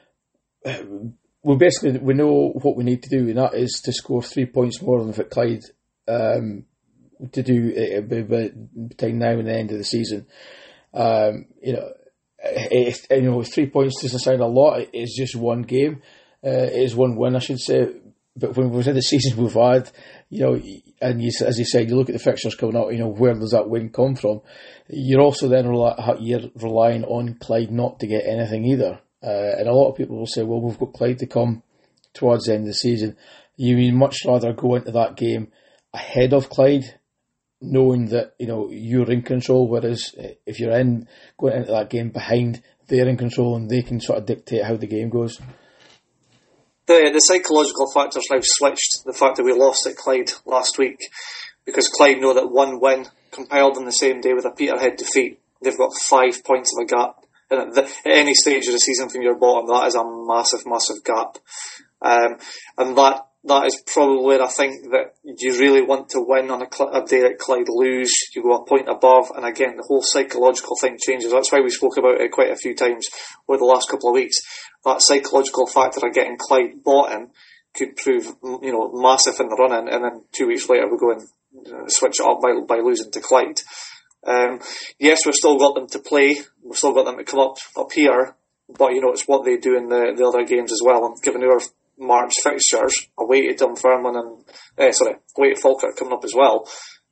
We know what we need to do, and that is to score 3 points more than Clyde. To do between now and the end of the season, 3 points doesn't sound a lot. It's just one game. It is one win, I should say. But when we've had the season we've had, and as you said, you look at the fixtures coming up. Where does that win come from? You're also then you're relying on Clyde not to get anything either. And a lot of people will say, well, we've got Clyde to come towards the end of the season. You would much rather go into that game ahead of Clyde, knowing that you're in control, whereas if you're going into that game behind, they're in control and they can sort of dictate how the game goes. The psychological factor's now switched. The fact that we lost at Clyde last week, because Clyde know that one win compiled on the same day with a Peterhead defeat, they've got 5 points of a gap. And at any stage of the season from your bottom, that is a massive, massive gap. And that is probably where I think that you really want to win on a day that Clyde lose. You go a point above, and again, the whole psychological thing changes. That's why we spoke about it quite a few times over the last couple of weeks. That psychological factor of getting Clyde bottom could prove, massive in the run-in, and then 2 weeks later we go and switch it up by losing to Clyde. Yes, we've still got them to play. We've still got them to come up here, but it's what they do in the other games as well. And given our March fixtures, away to Dunfermline and away to Falkirk coming up as well,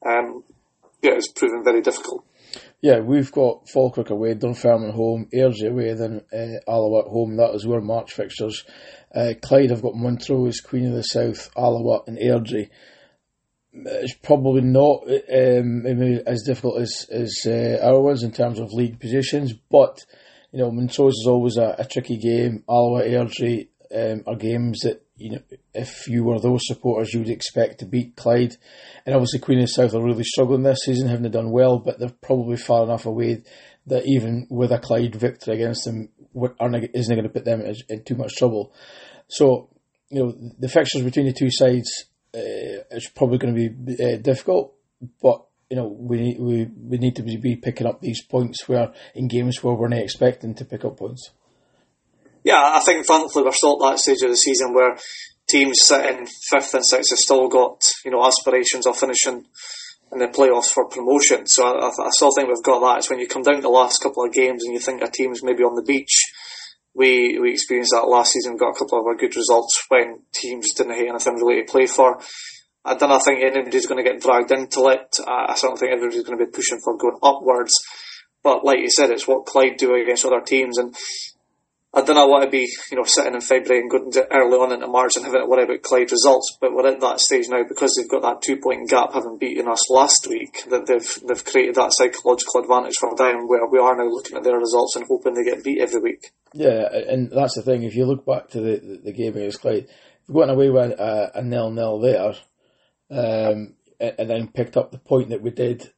it's proven very difficult. Yeah, we've got Falkirk away, Dunfermline home, Airdrie away, then Alloa at home. That is our March fixtures. Clyde have got Montrose, Queen of the South, Alloa and Airdrie. It's probably not as difficult as our ones in terms of league positions, but Montrose is always a tricky game. Alloa, Airdrie are games that if you were those supporters, you would expect to beat Clyde. And obviously Queen of the South are really struggling this season, haven't done well, but they're probably far enough away that even with a Clyde victory against them isn't going to put them in too much trouble. So the fixtures between the two sides is probably going to be difficult, but we need to be picking up these points where in games where we're not expecting to pick up points. Yeah, I think thankfully we're still at that stage of the season where teams sitting 5th and 6th have still got aspirations of finishing in the playoffs for promotion. So I still think we've got that. It's when you come down to the last couple of games and you think a team's maybe on the beach. We experienced that last season. We got a couple of our good results when teams didn't have anything really to play for. I don't think anybody's going to get dragged into it. I don't think everybody's going to be pushing for going upwards. But like you said, it's what Clyde do against other teams. And I don't want to be, sitting in February and going early on into March and having to worry about Clyde results, but we're at that stage now because they've got that 2-point gap, having beaten us last week, that they've created that psychological advantage for them, where we are now looking at their results and hoping they get beat every week. Yeah, and that's the thing. If you look back to the game against Clyde, we went away with a 0-0 there, and then picked up the point that we did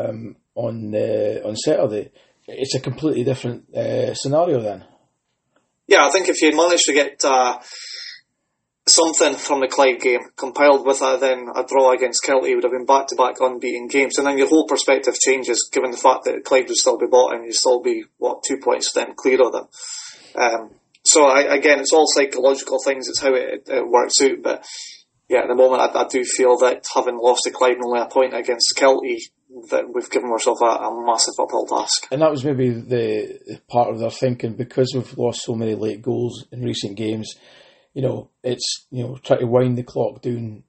on Saturday. It's a completely different scenario then. Yeah, I think if you manage to get something from the Clyde game compiled with then a draw against Kelty, would have been back-to-back unbeaten games, and then your whole perspective changes, given the fact that Clyde would still be bottom, you'd still be 2 points then clear of them. So again, it's all psychological things. It's how it works out. But yeah, at the moment, I do feel that having lost to Clyde and only a point against Kelty, that we've given ourselves a massive uphill task. And that was maybe the part of their thinking, because we've lost so many late goals in recent games. It's try to wind the clock down.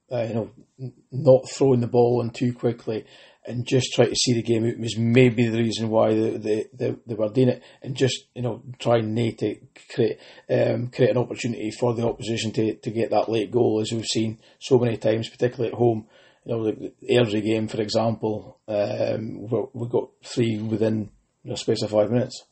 Not throwing the ball in too quickly, and just try to see the game out was maybe the reason why they were doing it, and just trying to create an opportunity for the opposition to get that late goal, as we've seen so many times, particularly at home. The Airdrie game, for example, we got 3 within a space of 5 minutes.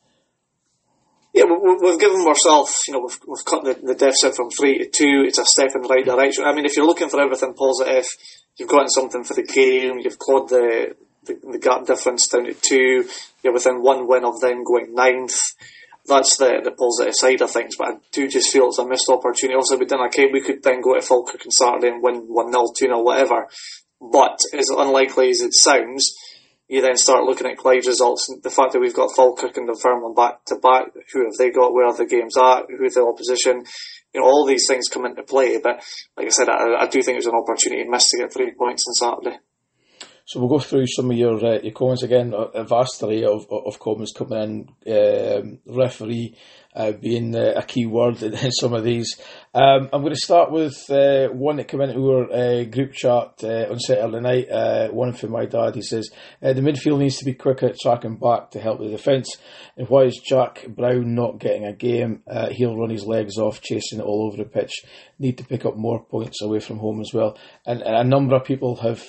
Yeah, we've given ourselves, we've cut the deficit from 3 to 2. It's a step in the right direction. I mean, if you're looking for everything positive, you've gotten something for the game. You've clawed the gap difference down to 2. You're within 1 win of them going 9th. That's the positive side of things. But I do just feel it's a missed opportunity. Also, we could then go to Falkirk on Saturday and win 1-0, 2-0, whatever. But as unlikely as it sounds, you then start looking at Clyde's results, and the fact that we've got Falkirk and Dunfermline back to back. Who have they got? Where are the games at? Who's the opposition? All these things come into play. But like I said, I do think it was an opportunity missed to get 3 points on Saturday. So we'll go through some of your comments again. A vast array of comments coming in. Referee being a key word in some of these. I'm going to start with one that came into our group chat on Saturday night. One from my dad. He says, the midfield needs to be quicker at tracking back to help the defence. And why is Jack Brown not getting a game? He'll run his legs off chasing it all over the pitch. Need to pick up more points away from home as well. And a number of people have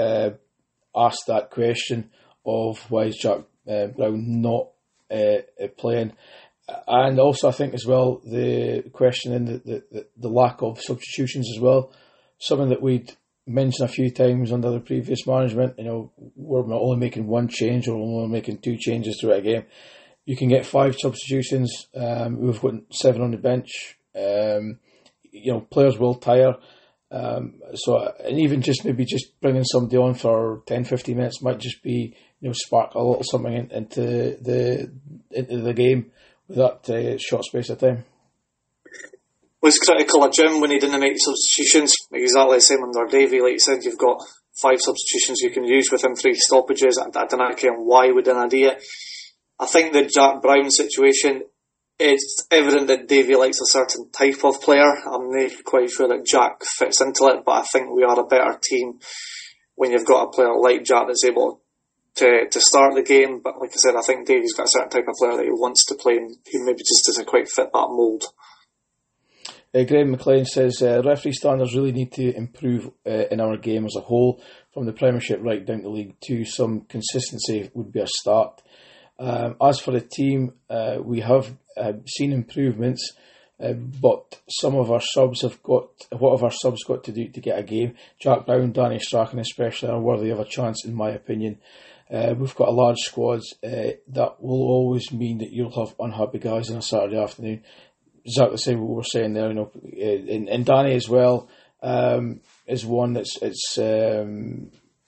asked that question of why is Jack Brown not playing. And also, I think as well, the question in the lack of substitutions as well. Something that we'd mentioned a few times under the previous management. We're not only making one change, or only making 2 changes throughout a game. You can get 5 substitutions. We've got 7 on the bench. Players will tire. And even just bringing somebody on for 10-15 minutes might just be, spark a little something into the game with that short space of time. Was critical of Jim when he didn't make substitutions. Exactly the same under Davy. Like you said, you've got 5 substitutions you can use within 3 stoppages. I don't care why we didn't do it. I think the Jack Brown situation, it's evident that Davy likes a certain type of player. I'm not quite sure that Jack fits into it, but I think we are a better team when you've got a player like Jack that's able to start the game. But like I said, I think Davy's got a certain type of player that he wants to play, and he maybe just doesn't quite fit that mould. Graham McLean says, referee standards really need to improve in our game as a whole, from the Premiership right down to League 2. Some consistency would be a start. As for the team, we have seen improvements, but some of our subs what have our subs got to do to get a game? Jack Brown, Danny Strachan especially are worthy of a chance, in my opinion. We've got a large squad. That will always mean that you'll have unhappy guys on a Saturday afternoon. Exactly the same what we're saying there, and Danny as well is one that's I'm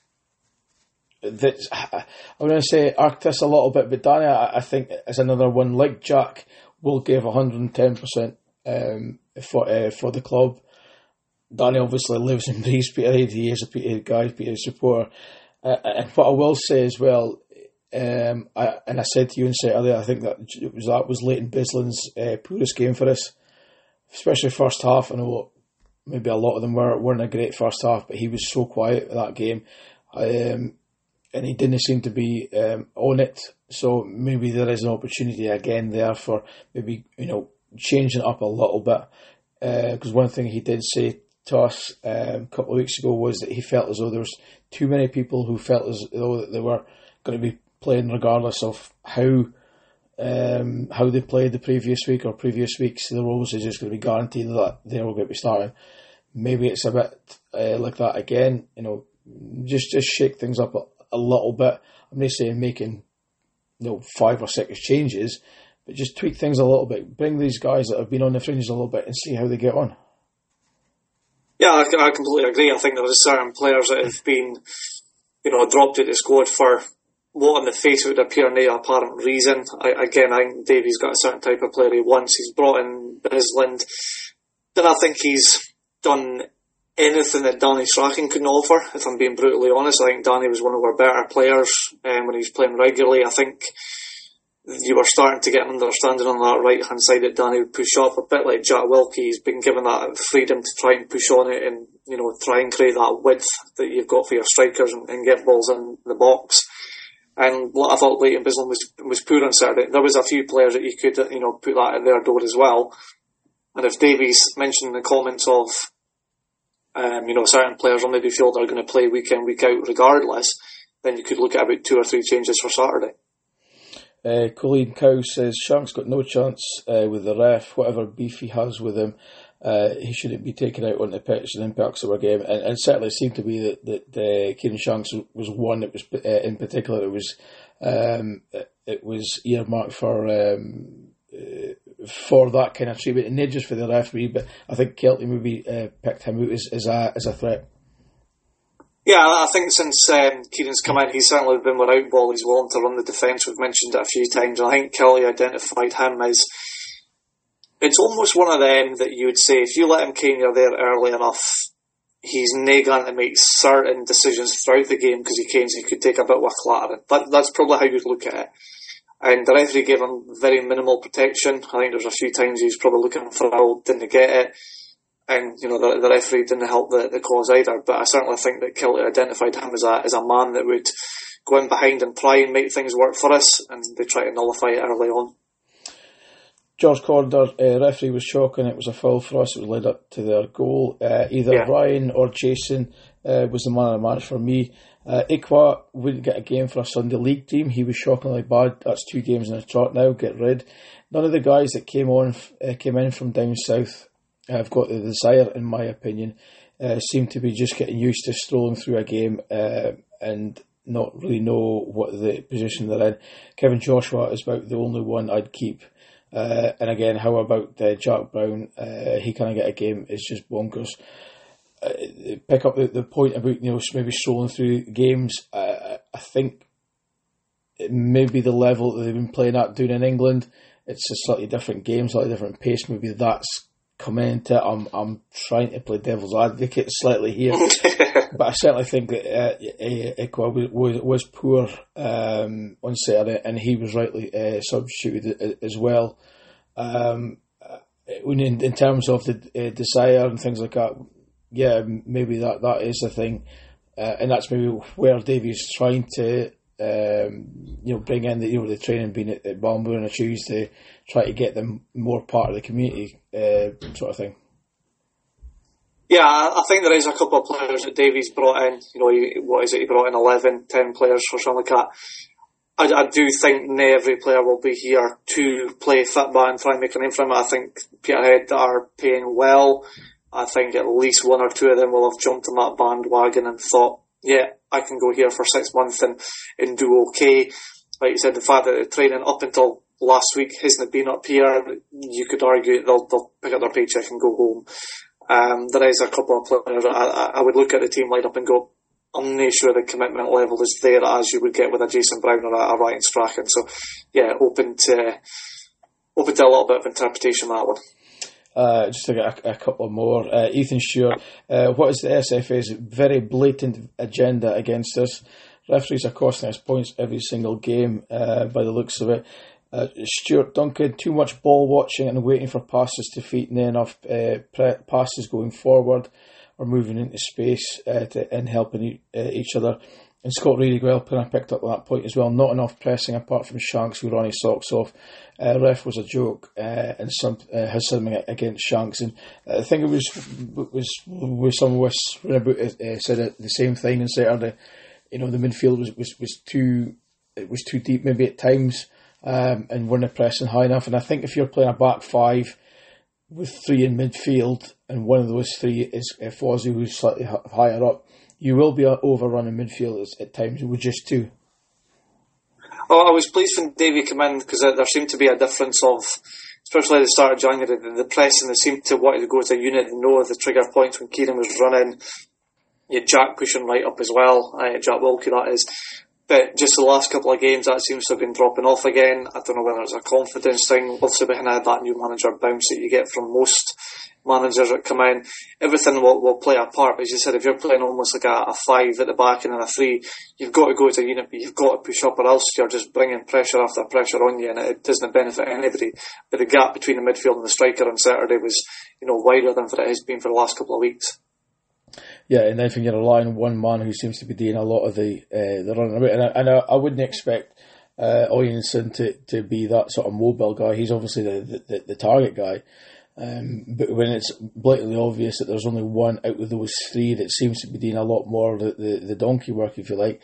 going to say Arctis a little bit, but Danny I think is another one like Jack will give 110% for the club. Danny obviously lives and breathes Peterhead. He is a Peterhead guy, Peterhead supporter, and what I will say as well. I said to you and said earlier, I think that was Leighton Bisland's poorest game for us, especially first half. I know maybe a lot of them weren't a great first half, but he was so quiet in that game, and he didn't seem to be on it. So maybe there is an opportunity again there for maybe changing it up a little bit. Because one thing he did say to us a couple of weeks ago was that he felt as though there was too many people who felt as though that they were going to be playing regardless of how they played the previous week or previous weeks. The roles are just going to be guaranteed that they're all going to be starting. Maybe it's a bit like that again. Just shake things up a little bit. I'm not saying making 5 or 6 changes, but just tweak things a little bit. Bring these guys that have been on the fringes a little bit and see how they get on. Yeah, I completely agree. I think there are certain players that have been, dropped out the squad for what on the face would appear no apparent reason. I think Davy's got a certain type of player he wants. He's brought in Bisland. Then I think he's done anything that Danny Strachan couldn't offer, if I'm being brutally honest. I think Danny was one of our better players when he was playing regularly. I think you were starting to get an understanding on that right hand side that Danny would push up a bit like Jack Wilkie. He's been given that freedom to try and push on it and try and create that width that you've got for your strikers and get balls in the box. And what I thought Leighton Bisland was poor on Saturday. There was a few players that you could put that in their door as well. And if Davies mentioned in the comments of certain players on the field are going to play week in, week out regardless, then you could look at about 2 or 3 changes for Saturday. Colleen Cow says Shank's got no chance with the ref. Whatever beef he has with him, he shouldn't be taken out on the pitch and impacts of our game. And certainly it seemed to be that Kieran Shanks was one that was in particular it was earmarked for that kind of treatment, and not just for the referee. But I think Kelty maybe picked him out as a threat. Yeah, I think since Kieran's come in, he's certainly been without ball. He's willing to run the defence. We've mentioned it a few times. I think Kelly identified him as, it's almost one of them that you would say, if you let him cane you there early enough, he's not going to make certain decisions throughout the game because he could take a bit of a clattering. That's probably how you'd look at it. And the referee gave him very minimal protection. I think there was a few times he was probably looking for a foul, didn't get it. And, the referee didn't help the cause either. But I certainly think that Kelty identified him as a man that would go in behind and try and make things work for us, and they try to nullify it early on. George Corder, referee was shocking. It was a foul for us. It was led up to their goal. Either Ryan or Jason was the man of the match for me. Ikwa wouldn't get a game for a Sunday League team. He was shockingly bad. That's 2 games in a trot now. Get rid. None of the guys that came in from down south have got the desire, in my opinion. Seem to be just getting used to strolling through a game and not really know what the position they're in. Kevin Joshua is about the only one I'd keep. And again, how about Jack Brown? He can't get a game. It's just bonkers. Pick up the point about maybe strolling through games. I think it may be the level that they've been playing at down in England. It's a slightly different game, slightly different pace. Maybe that's coming into it. I'm trying to play devil's advocate slightly here, but I certainly think that Ikwa was poor on Saturday, and he was rightly substituted as well. In terms of the desire and things like that, yeah, maybe that is the thing, and that's maybe where Davies trying to bring in the training being at Balmoor on a Tuesday, try to get them more part of the community sort of thing. Yeah, I think there is a couple of players that Davies brought in. He brought in 11, 10 players or something like that. I do think not every player will be here to play football and try and make a name for him. I think Peterhead are paying well. I think at least 1 or 2 of them will have jumped on that bandwagon and thought, yeah, I can go here for 6 months and do okay. Like you said, the fact that the training up until last week hasn't been up here, you could argue they'll pick up their paycheck and go home. There is a couple of players I would look at the team lineup and go, I'm not sure the commitment level is there as you would get with a Jason Brown or a Ryan Strachan. So, yeah, open to a little bit of interpretation on that one. Just to get a couple more. Ethan Stewart, what is the SFA's very blatant agenda against us? Referees are costing us points every single game by the looks of it. Stuart Duncan, too much ball watching and waiting for passes to feet, and enough passes going forward or moving into space and helping each other. And Scott Reedy-Guelph kind of picked up that point as well. Not enough pressing apart from Shanks, who ran his socks off. Ref was a joke, and has something against Shanks. And I think it was some of us said the same thing on Saturday. The midfield was too deep maybe at times, and weren't pressing high enough. And I think if you're playing a back five with three in midfield, and one of those three is Fozzie, who's slightly higher up, you will be overrunning midfielders at times with just two. I was pleased when Davey came in because there seemed to be a difference of, especially at the start of January, the pressing. They seemed to want to go as a unit and know the trigger points when Kieran was running. You had Jack pushing right up as well, Jack Wilkie that is. But just the last couple of games, that seems to have been dropping off again. I don't know whether it's a confidence thing. Obviously, we had that new manager bounce that you get from most managers that come in. Everything will play a part. But as you said, if you're playing almost like a five at the back and then a three, you've got to go as a unit, but you've got to push up, or else you're just bringing pressure after pressure on you, and it doesn't benefit anybody. But the gap between the midfield and the striker on Saturday was, wider than it has been for the last couple of weeks. Yeah, and then when you're relying on one man who seems to be doing a lot of the running about, and I wouldn't expect Oyunson to be that sort of mobile guy. He's obviously the target guy, but when it's blatantly obvious that there's only one out of those three that seems to be doing a lot more the donkey work, if you like,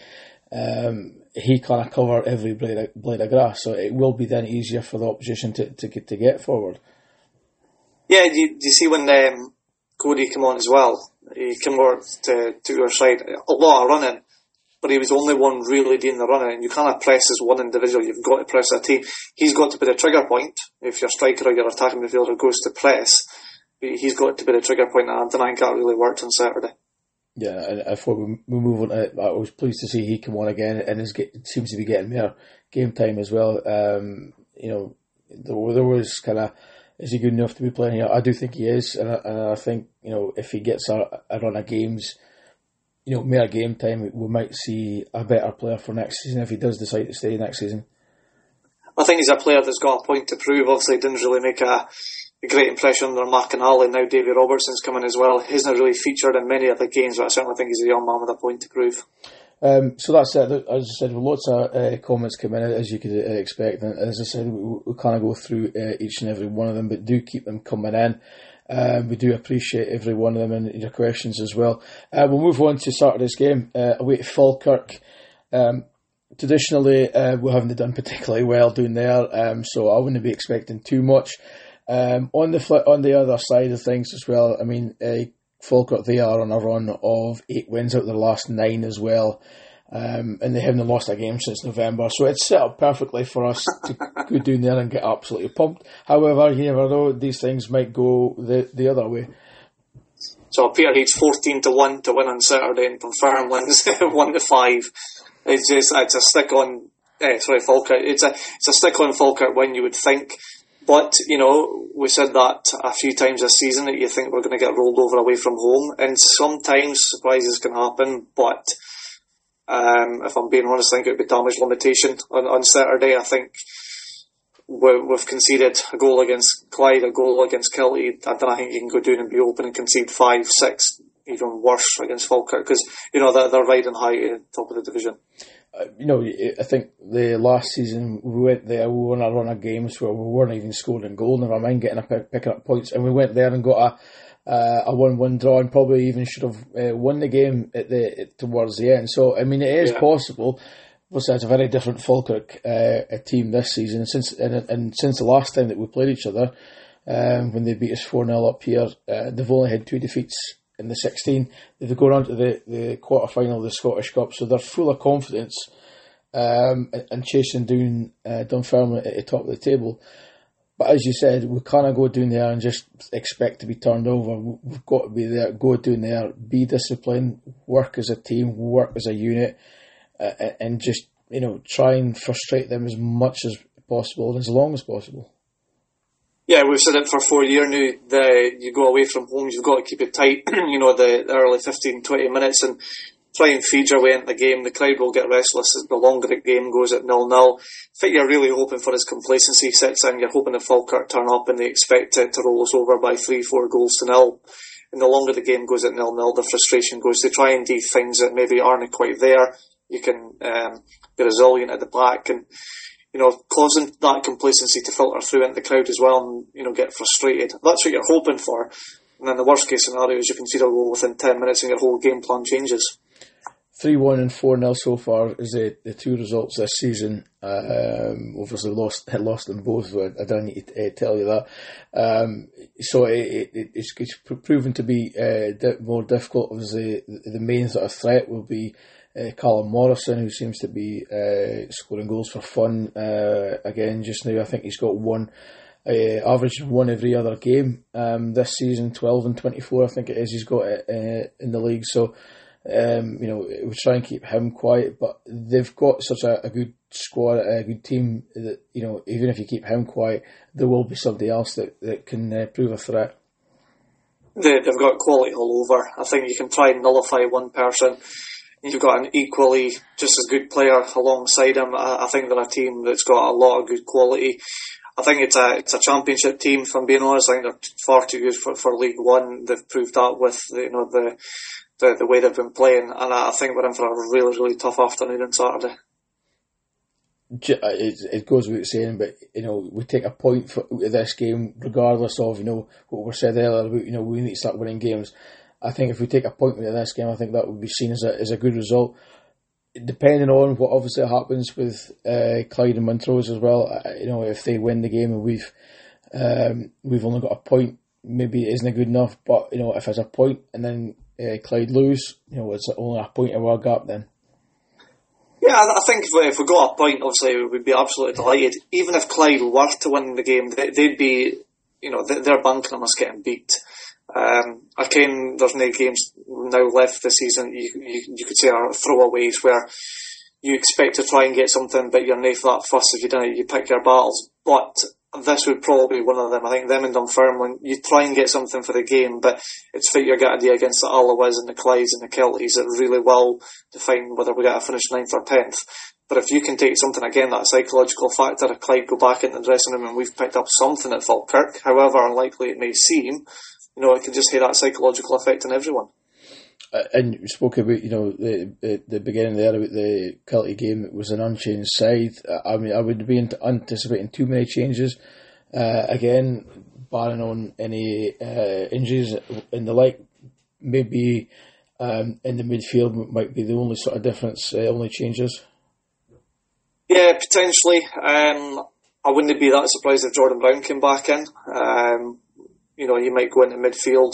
he can't cover every blade of grass, so it will be then easier for the opposition to get forward. Yeah, you see when Cody came on as well. He came over to your side, a lot of running, but he was the only one really doing the running, and you can't press as one individual, you've got to press a team. He's got to be the trigger point. If your striker or your attacking midfielder goes to press, he's got to be the trigger point, and I don't think that really worked on Saturday. Yeah, and before we move on to it, I was pleased to see he come on again, and seems to be getting more game time as well. There was kind of, is he good enough to be playing here? I do think he is, and I think if he gets a run of games, more game time, we might see a better player for next season if he does decide to stay next season. I think he's a player that's got a point to prove. Obviously, he didn't really make a great impression under McInally. Now Davy Robertson's coming as well. He's not really featured in many of the games, but I certainly think he's a young man with a point to prove. So that's it. As I said, lots of comments come in, as you could expect. And as I said, we kind of go through each and every one of them, but do keep them coming in. We do appreciate every one of them and your questions as well. We'll move on to Saturday's game, away to Falkirk. Traditionally, we haven't done particularly well doing there, so I wouldn't be expecting too much. On the other side of things as well, I mean, Falkirk, they are on a run of 8 wins out of their last 9 as well, and they haven't lost a game since November, so it's set up perfectly for us to go down there and get absolutely pumped. However, you never know, these things might go the other way. So Peterhead's 14-1 to win on Saturday, and confirm wins 1-5. It's a stick on. Falkirk. It's a stick on Falkirk win, you would think. But, we said that a few times this season, that you think we're going to get rolled over away from home. And sometimes surprises can happen. But if I'm being honest, I think it would be damage limitation on Saturday. I think we've conceded a goal against Clyde, a goal against Kilty. I don't think you can go down and be open and concede 5, 6, even worse against Falkirk. Because, they're riding high at the top of the division. I think the last season we went there, we won a run of games where we weren't even scoring goal, never mind picking up points, and we went there and got a 1-1 draw, and probably even should have won the game towards the end. So I mean, it is possible. Obviously, it's a very different Falkirk team this season, since the last time that we played each other, when they beat us 4-0 up here, they've only had 2 defeats in the 16. They've gone on to the quarter-final of the Scottish Cup, so they're full of confidence and chasing down Dunfermline at the top of the table. But as you said, we can't go down there and just expect to be turned over. We've got to be there, go down there, be disciplined, work as a team, work as a unit, and just try and frustrate them as much as possible and as long as possible. Yeah, we've said it for 4 years now. You go away from home, you've got to keep it tight. The early 15-20 minutes, and try and feed your way into the game. The crowd will get restless as the longer the game goes at 0-0. I think you're really hoping for his complacency sets in. You're hoping the Falkirk turn up and they expect it to roll us over by 3-4 goals to 0. And the longer the game goes at 0-0, the frustration goes. They try and do things that maybe aren't quite there. You can be resilient at the back and, causing that complacency to filter through into the crowd as well and, get frustrated. That's what you're hoping for. And then the worst case scenario is you can see a goal within 10 minutes and your whole game plan changes. 3-1 and 4-0 so far is the two results this season. Obviously lost them both. I don't need to tell you that. So it's proven to be more difficult. Obviously, the main sort of threat will be Callum Morrison, who seems to be scoring goals for fun again just now. I think he's got average one every other game this season. 12 and 24, I think it is. He's got it in the league. So. We try and keep him quiet, but they've got such a good squad, a good team that, even if you keep him quiet, there will be somebody else that can prove a threat. They've got quality all over. I think you can try and nullify one person. You've got an equally just as good player alongside him. I think they're a team that's got a lot of good quality. I think it's a championship team, if I'm being honest. I think they're far too good for League One. They've proved that with the way they've been playing, and I think we're in for a really, really tough afternoon on Saturday. It goes without saying, but we take a point for this game, regardless of what we said earlier about we need to start winning games. I think if we take a point out of this game, I think that would be seen as a good result. Depending on what obviously happens with Clyde and Montrose as well, if they win the game and we've only got a point, maybe it isn't good enough. But if it's a point and then Clyde lose, it's only a point of our gap then. Yeah, I think if we got a point, obviously we'd be absolutely delighted. Even if Clyde were to win the game, they'd be, they're banking on us getting beat. Again, there's no games now left this season. You could say are throwaways where you expect to try and get something, but you're not that fussed if you don't. You pick your battles, but this would probably be one of them. I think them and Dunfermline, you try and get something for the game, but it's fight your gut idea against the Alloas and the Clydes and the Kelties that really will define whether we get to finish 9th or 10th. But if you can take something, again, that psychological factor, if Clyde go back into the dressing room and we've picked up something at Falkirk, however unlikely it may seem, it can just have that psychological effect on everyone. And you spoke about, the beginning there about the Kelty game. It was an unchanged side. I mean, I wouldn't be anticipating too many changes. Again, barring on any injuries and the like, maybe in the midfield might be the only sort of difference, only changes. Yeah, potentially. I wouldn't be that surprised if Jordan Brown came back in. You might go into midfield.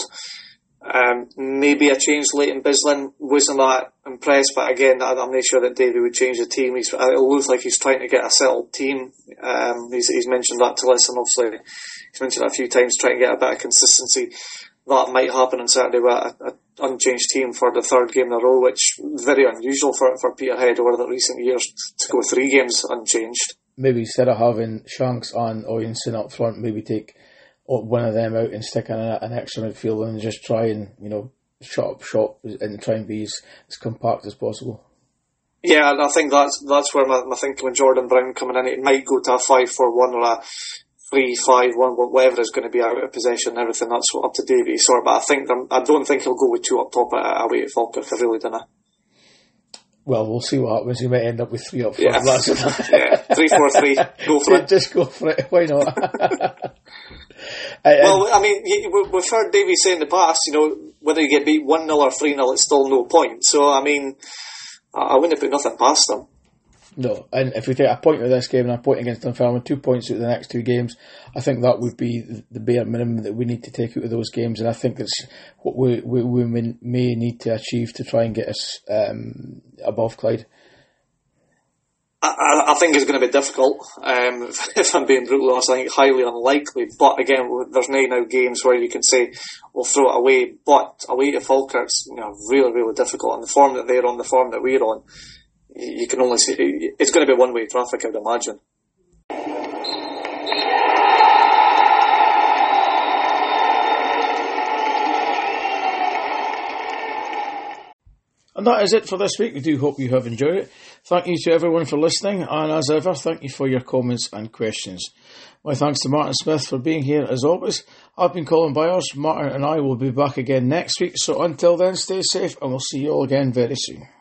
Maybe a change late in Bislin. Wasn't that impressed, but again, I'm not sure that Davy would change the team. It looks like he's trying to get a settled team. He's mentioned that to us, and obviously he's mentioned it a few times, trying to get a bit of consistency. That might happen on Saturday with an unchanged team for the third game in a row, which is very unusual for Peterhead over the recent years to go 3 games unchanged. Maybe instead of having Shanks and Oyinson up front, maybe take one of them out and stick in an extra midfield and just try and, shut up shop and try and be as compact as possible. Yeah, and I think that's where my thinking with Jordan Brown coming in, it might go to a 5-4-1 or a 3-5-1, whatever is going to be out of possession and everything. That's up to Davy. But I don't think he'll go with 2 up top away at Falkirk. I really don't. Well, we'll see what happens. You might end up with 3 up front. Yeah, 3-4-3. Go for it. Just go for it. Why not? Well, I mean, we've heard Davy say in the past, whether you get beat 1-0 or 3-0, it's still no point. So, I mean, I wouldn't put nothing past them. No, and if we take a point out of this game and a point against Dunfermline, 2 points out of the next 2 games, I think that would be the bare minimum that we need to take out of those games, and I think that's what we may need to achieve to try and get us above Clyde. I think it's going to be difficult. If I'm being brutally honest, I think highly unlikely. But again, there's now games where you can say we'll throw it away. But away to Falkirk's really, really difficult. And the form that they're on, the form that we're on, you can only say it's going to be one-way traffic, I'd imagine. And that is it for this week. We do hope you have enjoyed it. Thank you to everyone for listening, and as ever, thank you for your comments and questions. My thanks to Martin Smith for being here as always. I've been Colin Byers. Martin and I will be back again next week, so until then, stay safe and we'll see you all again very soon.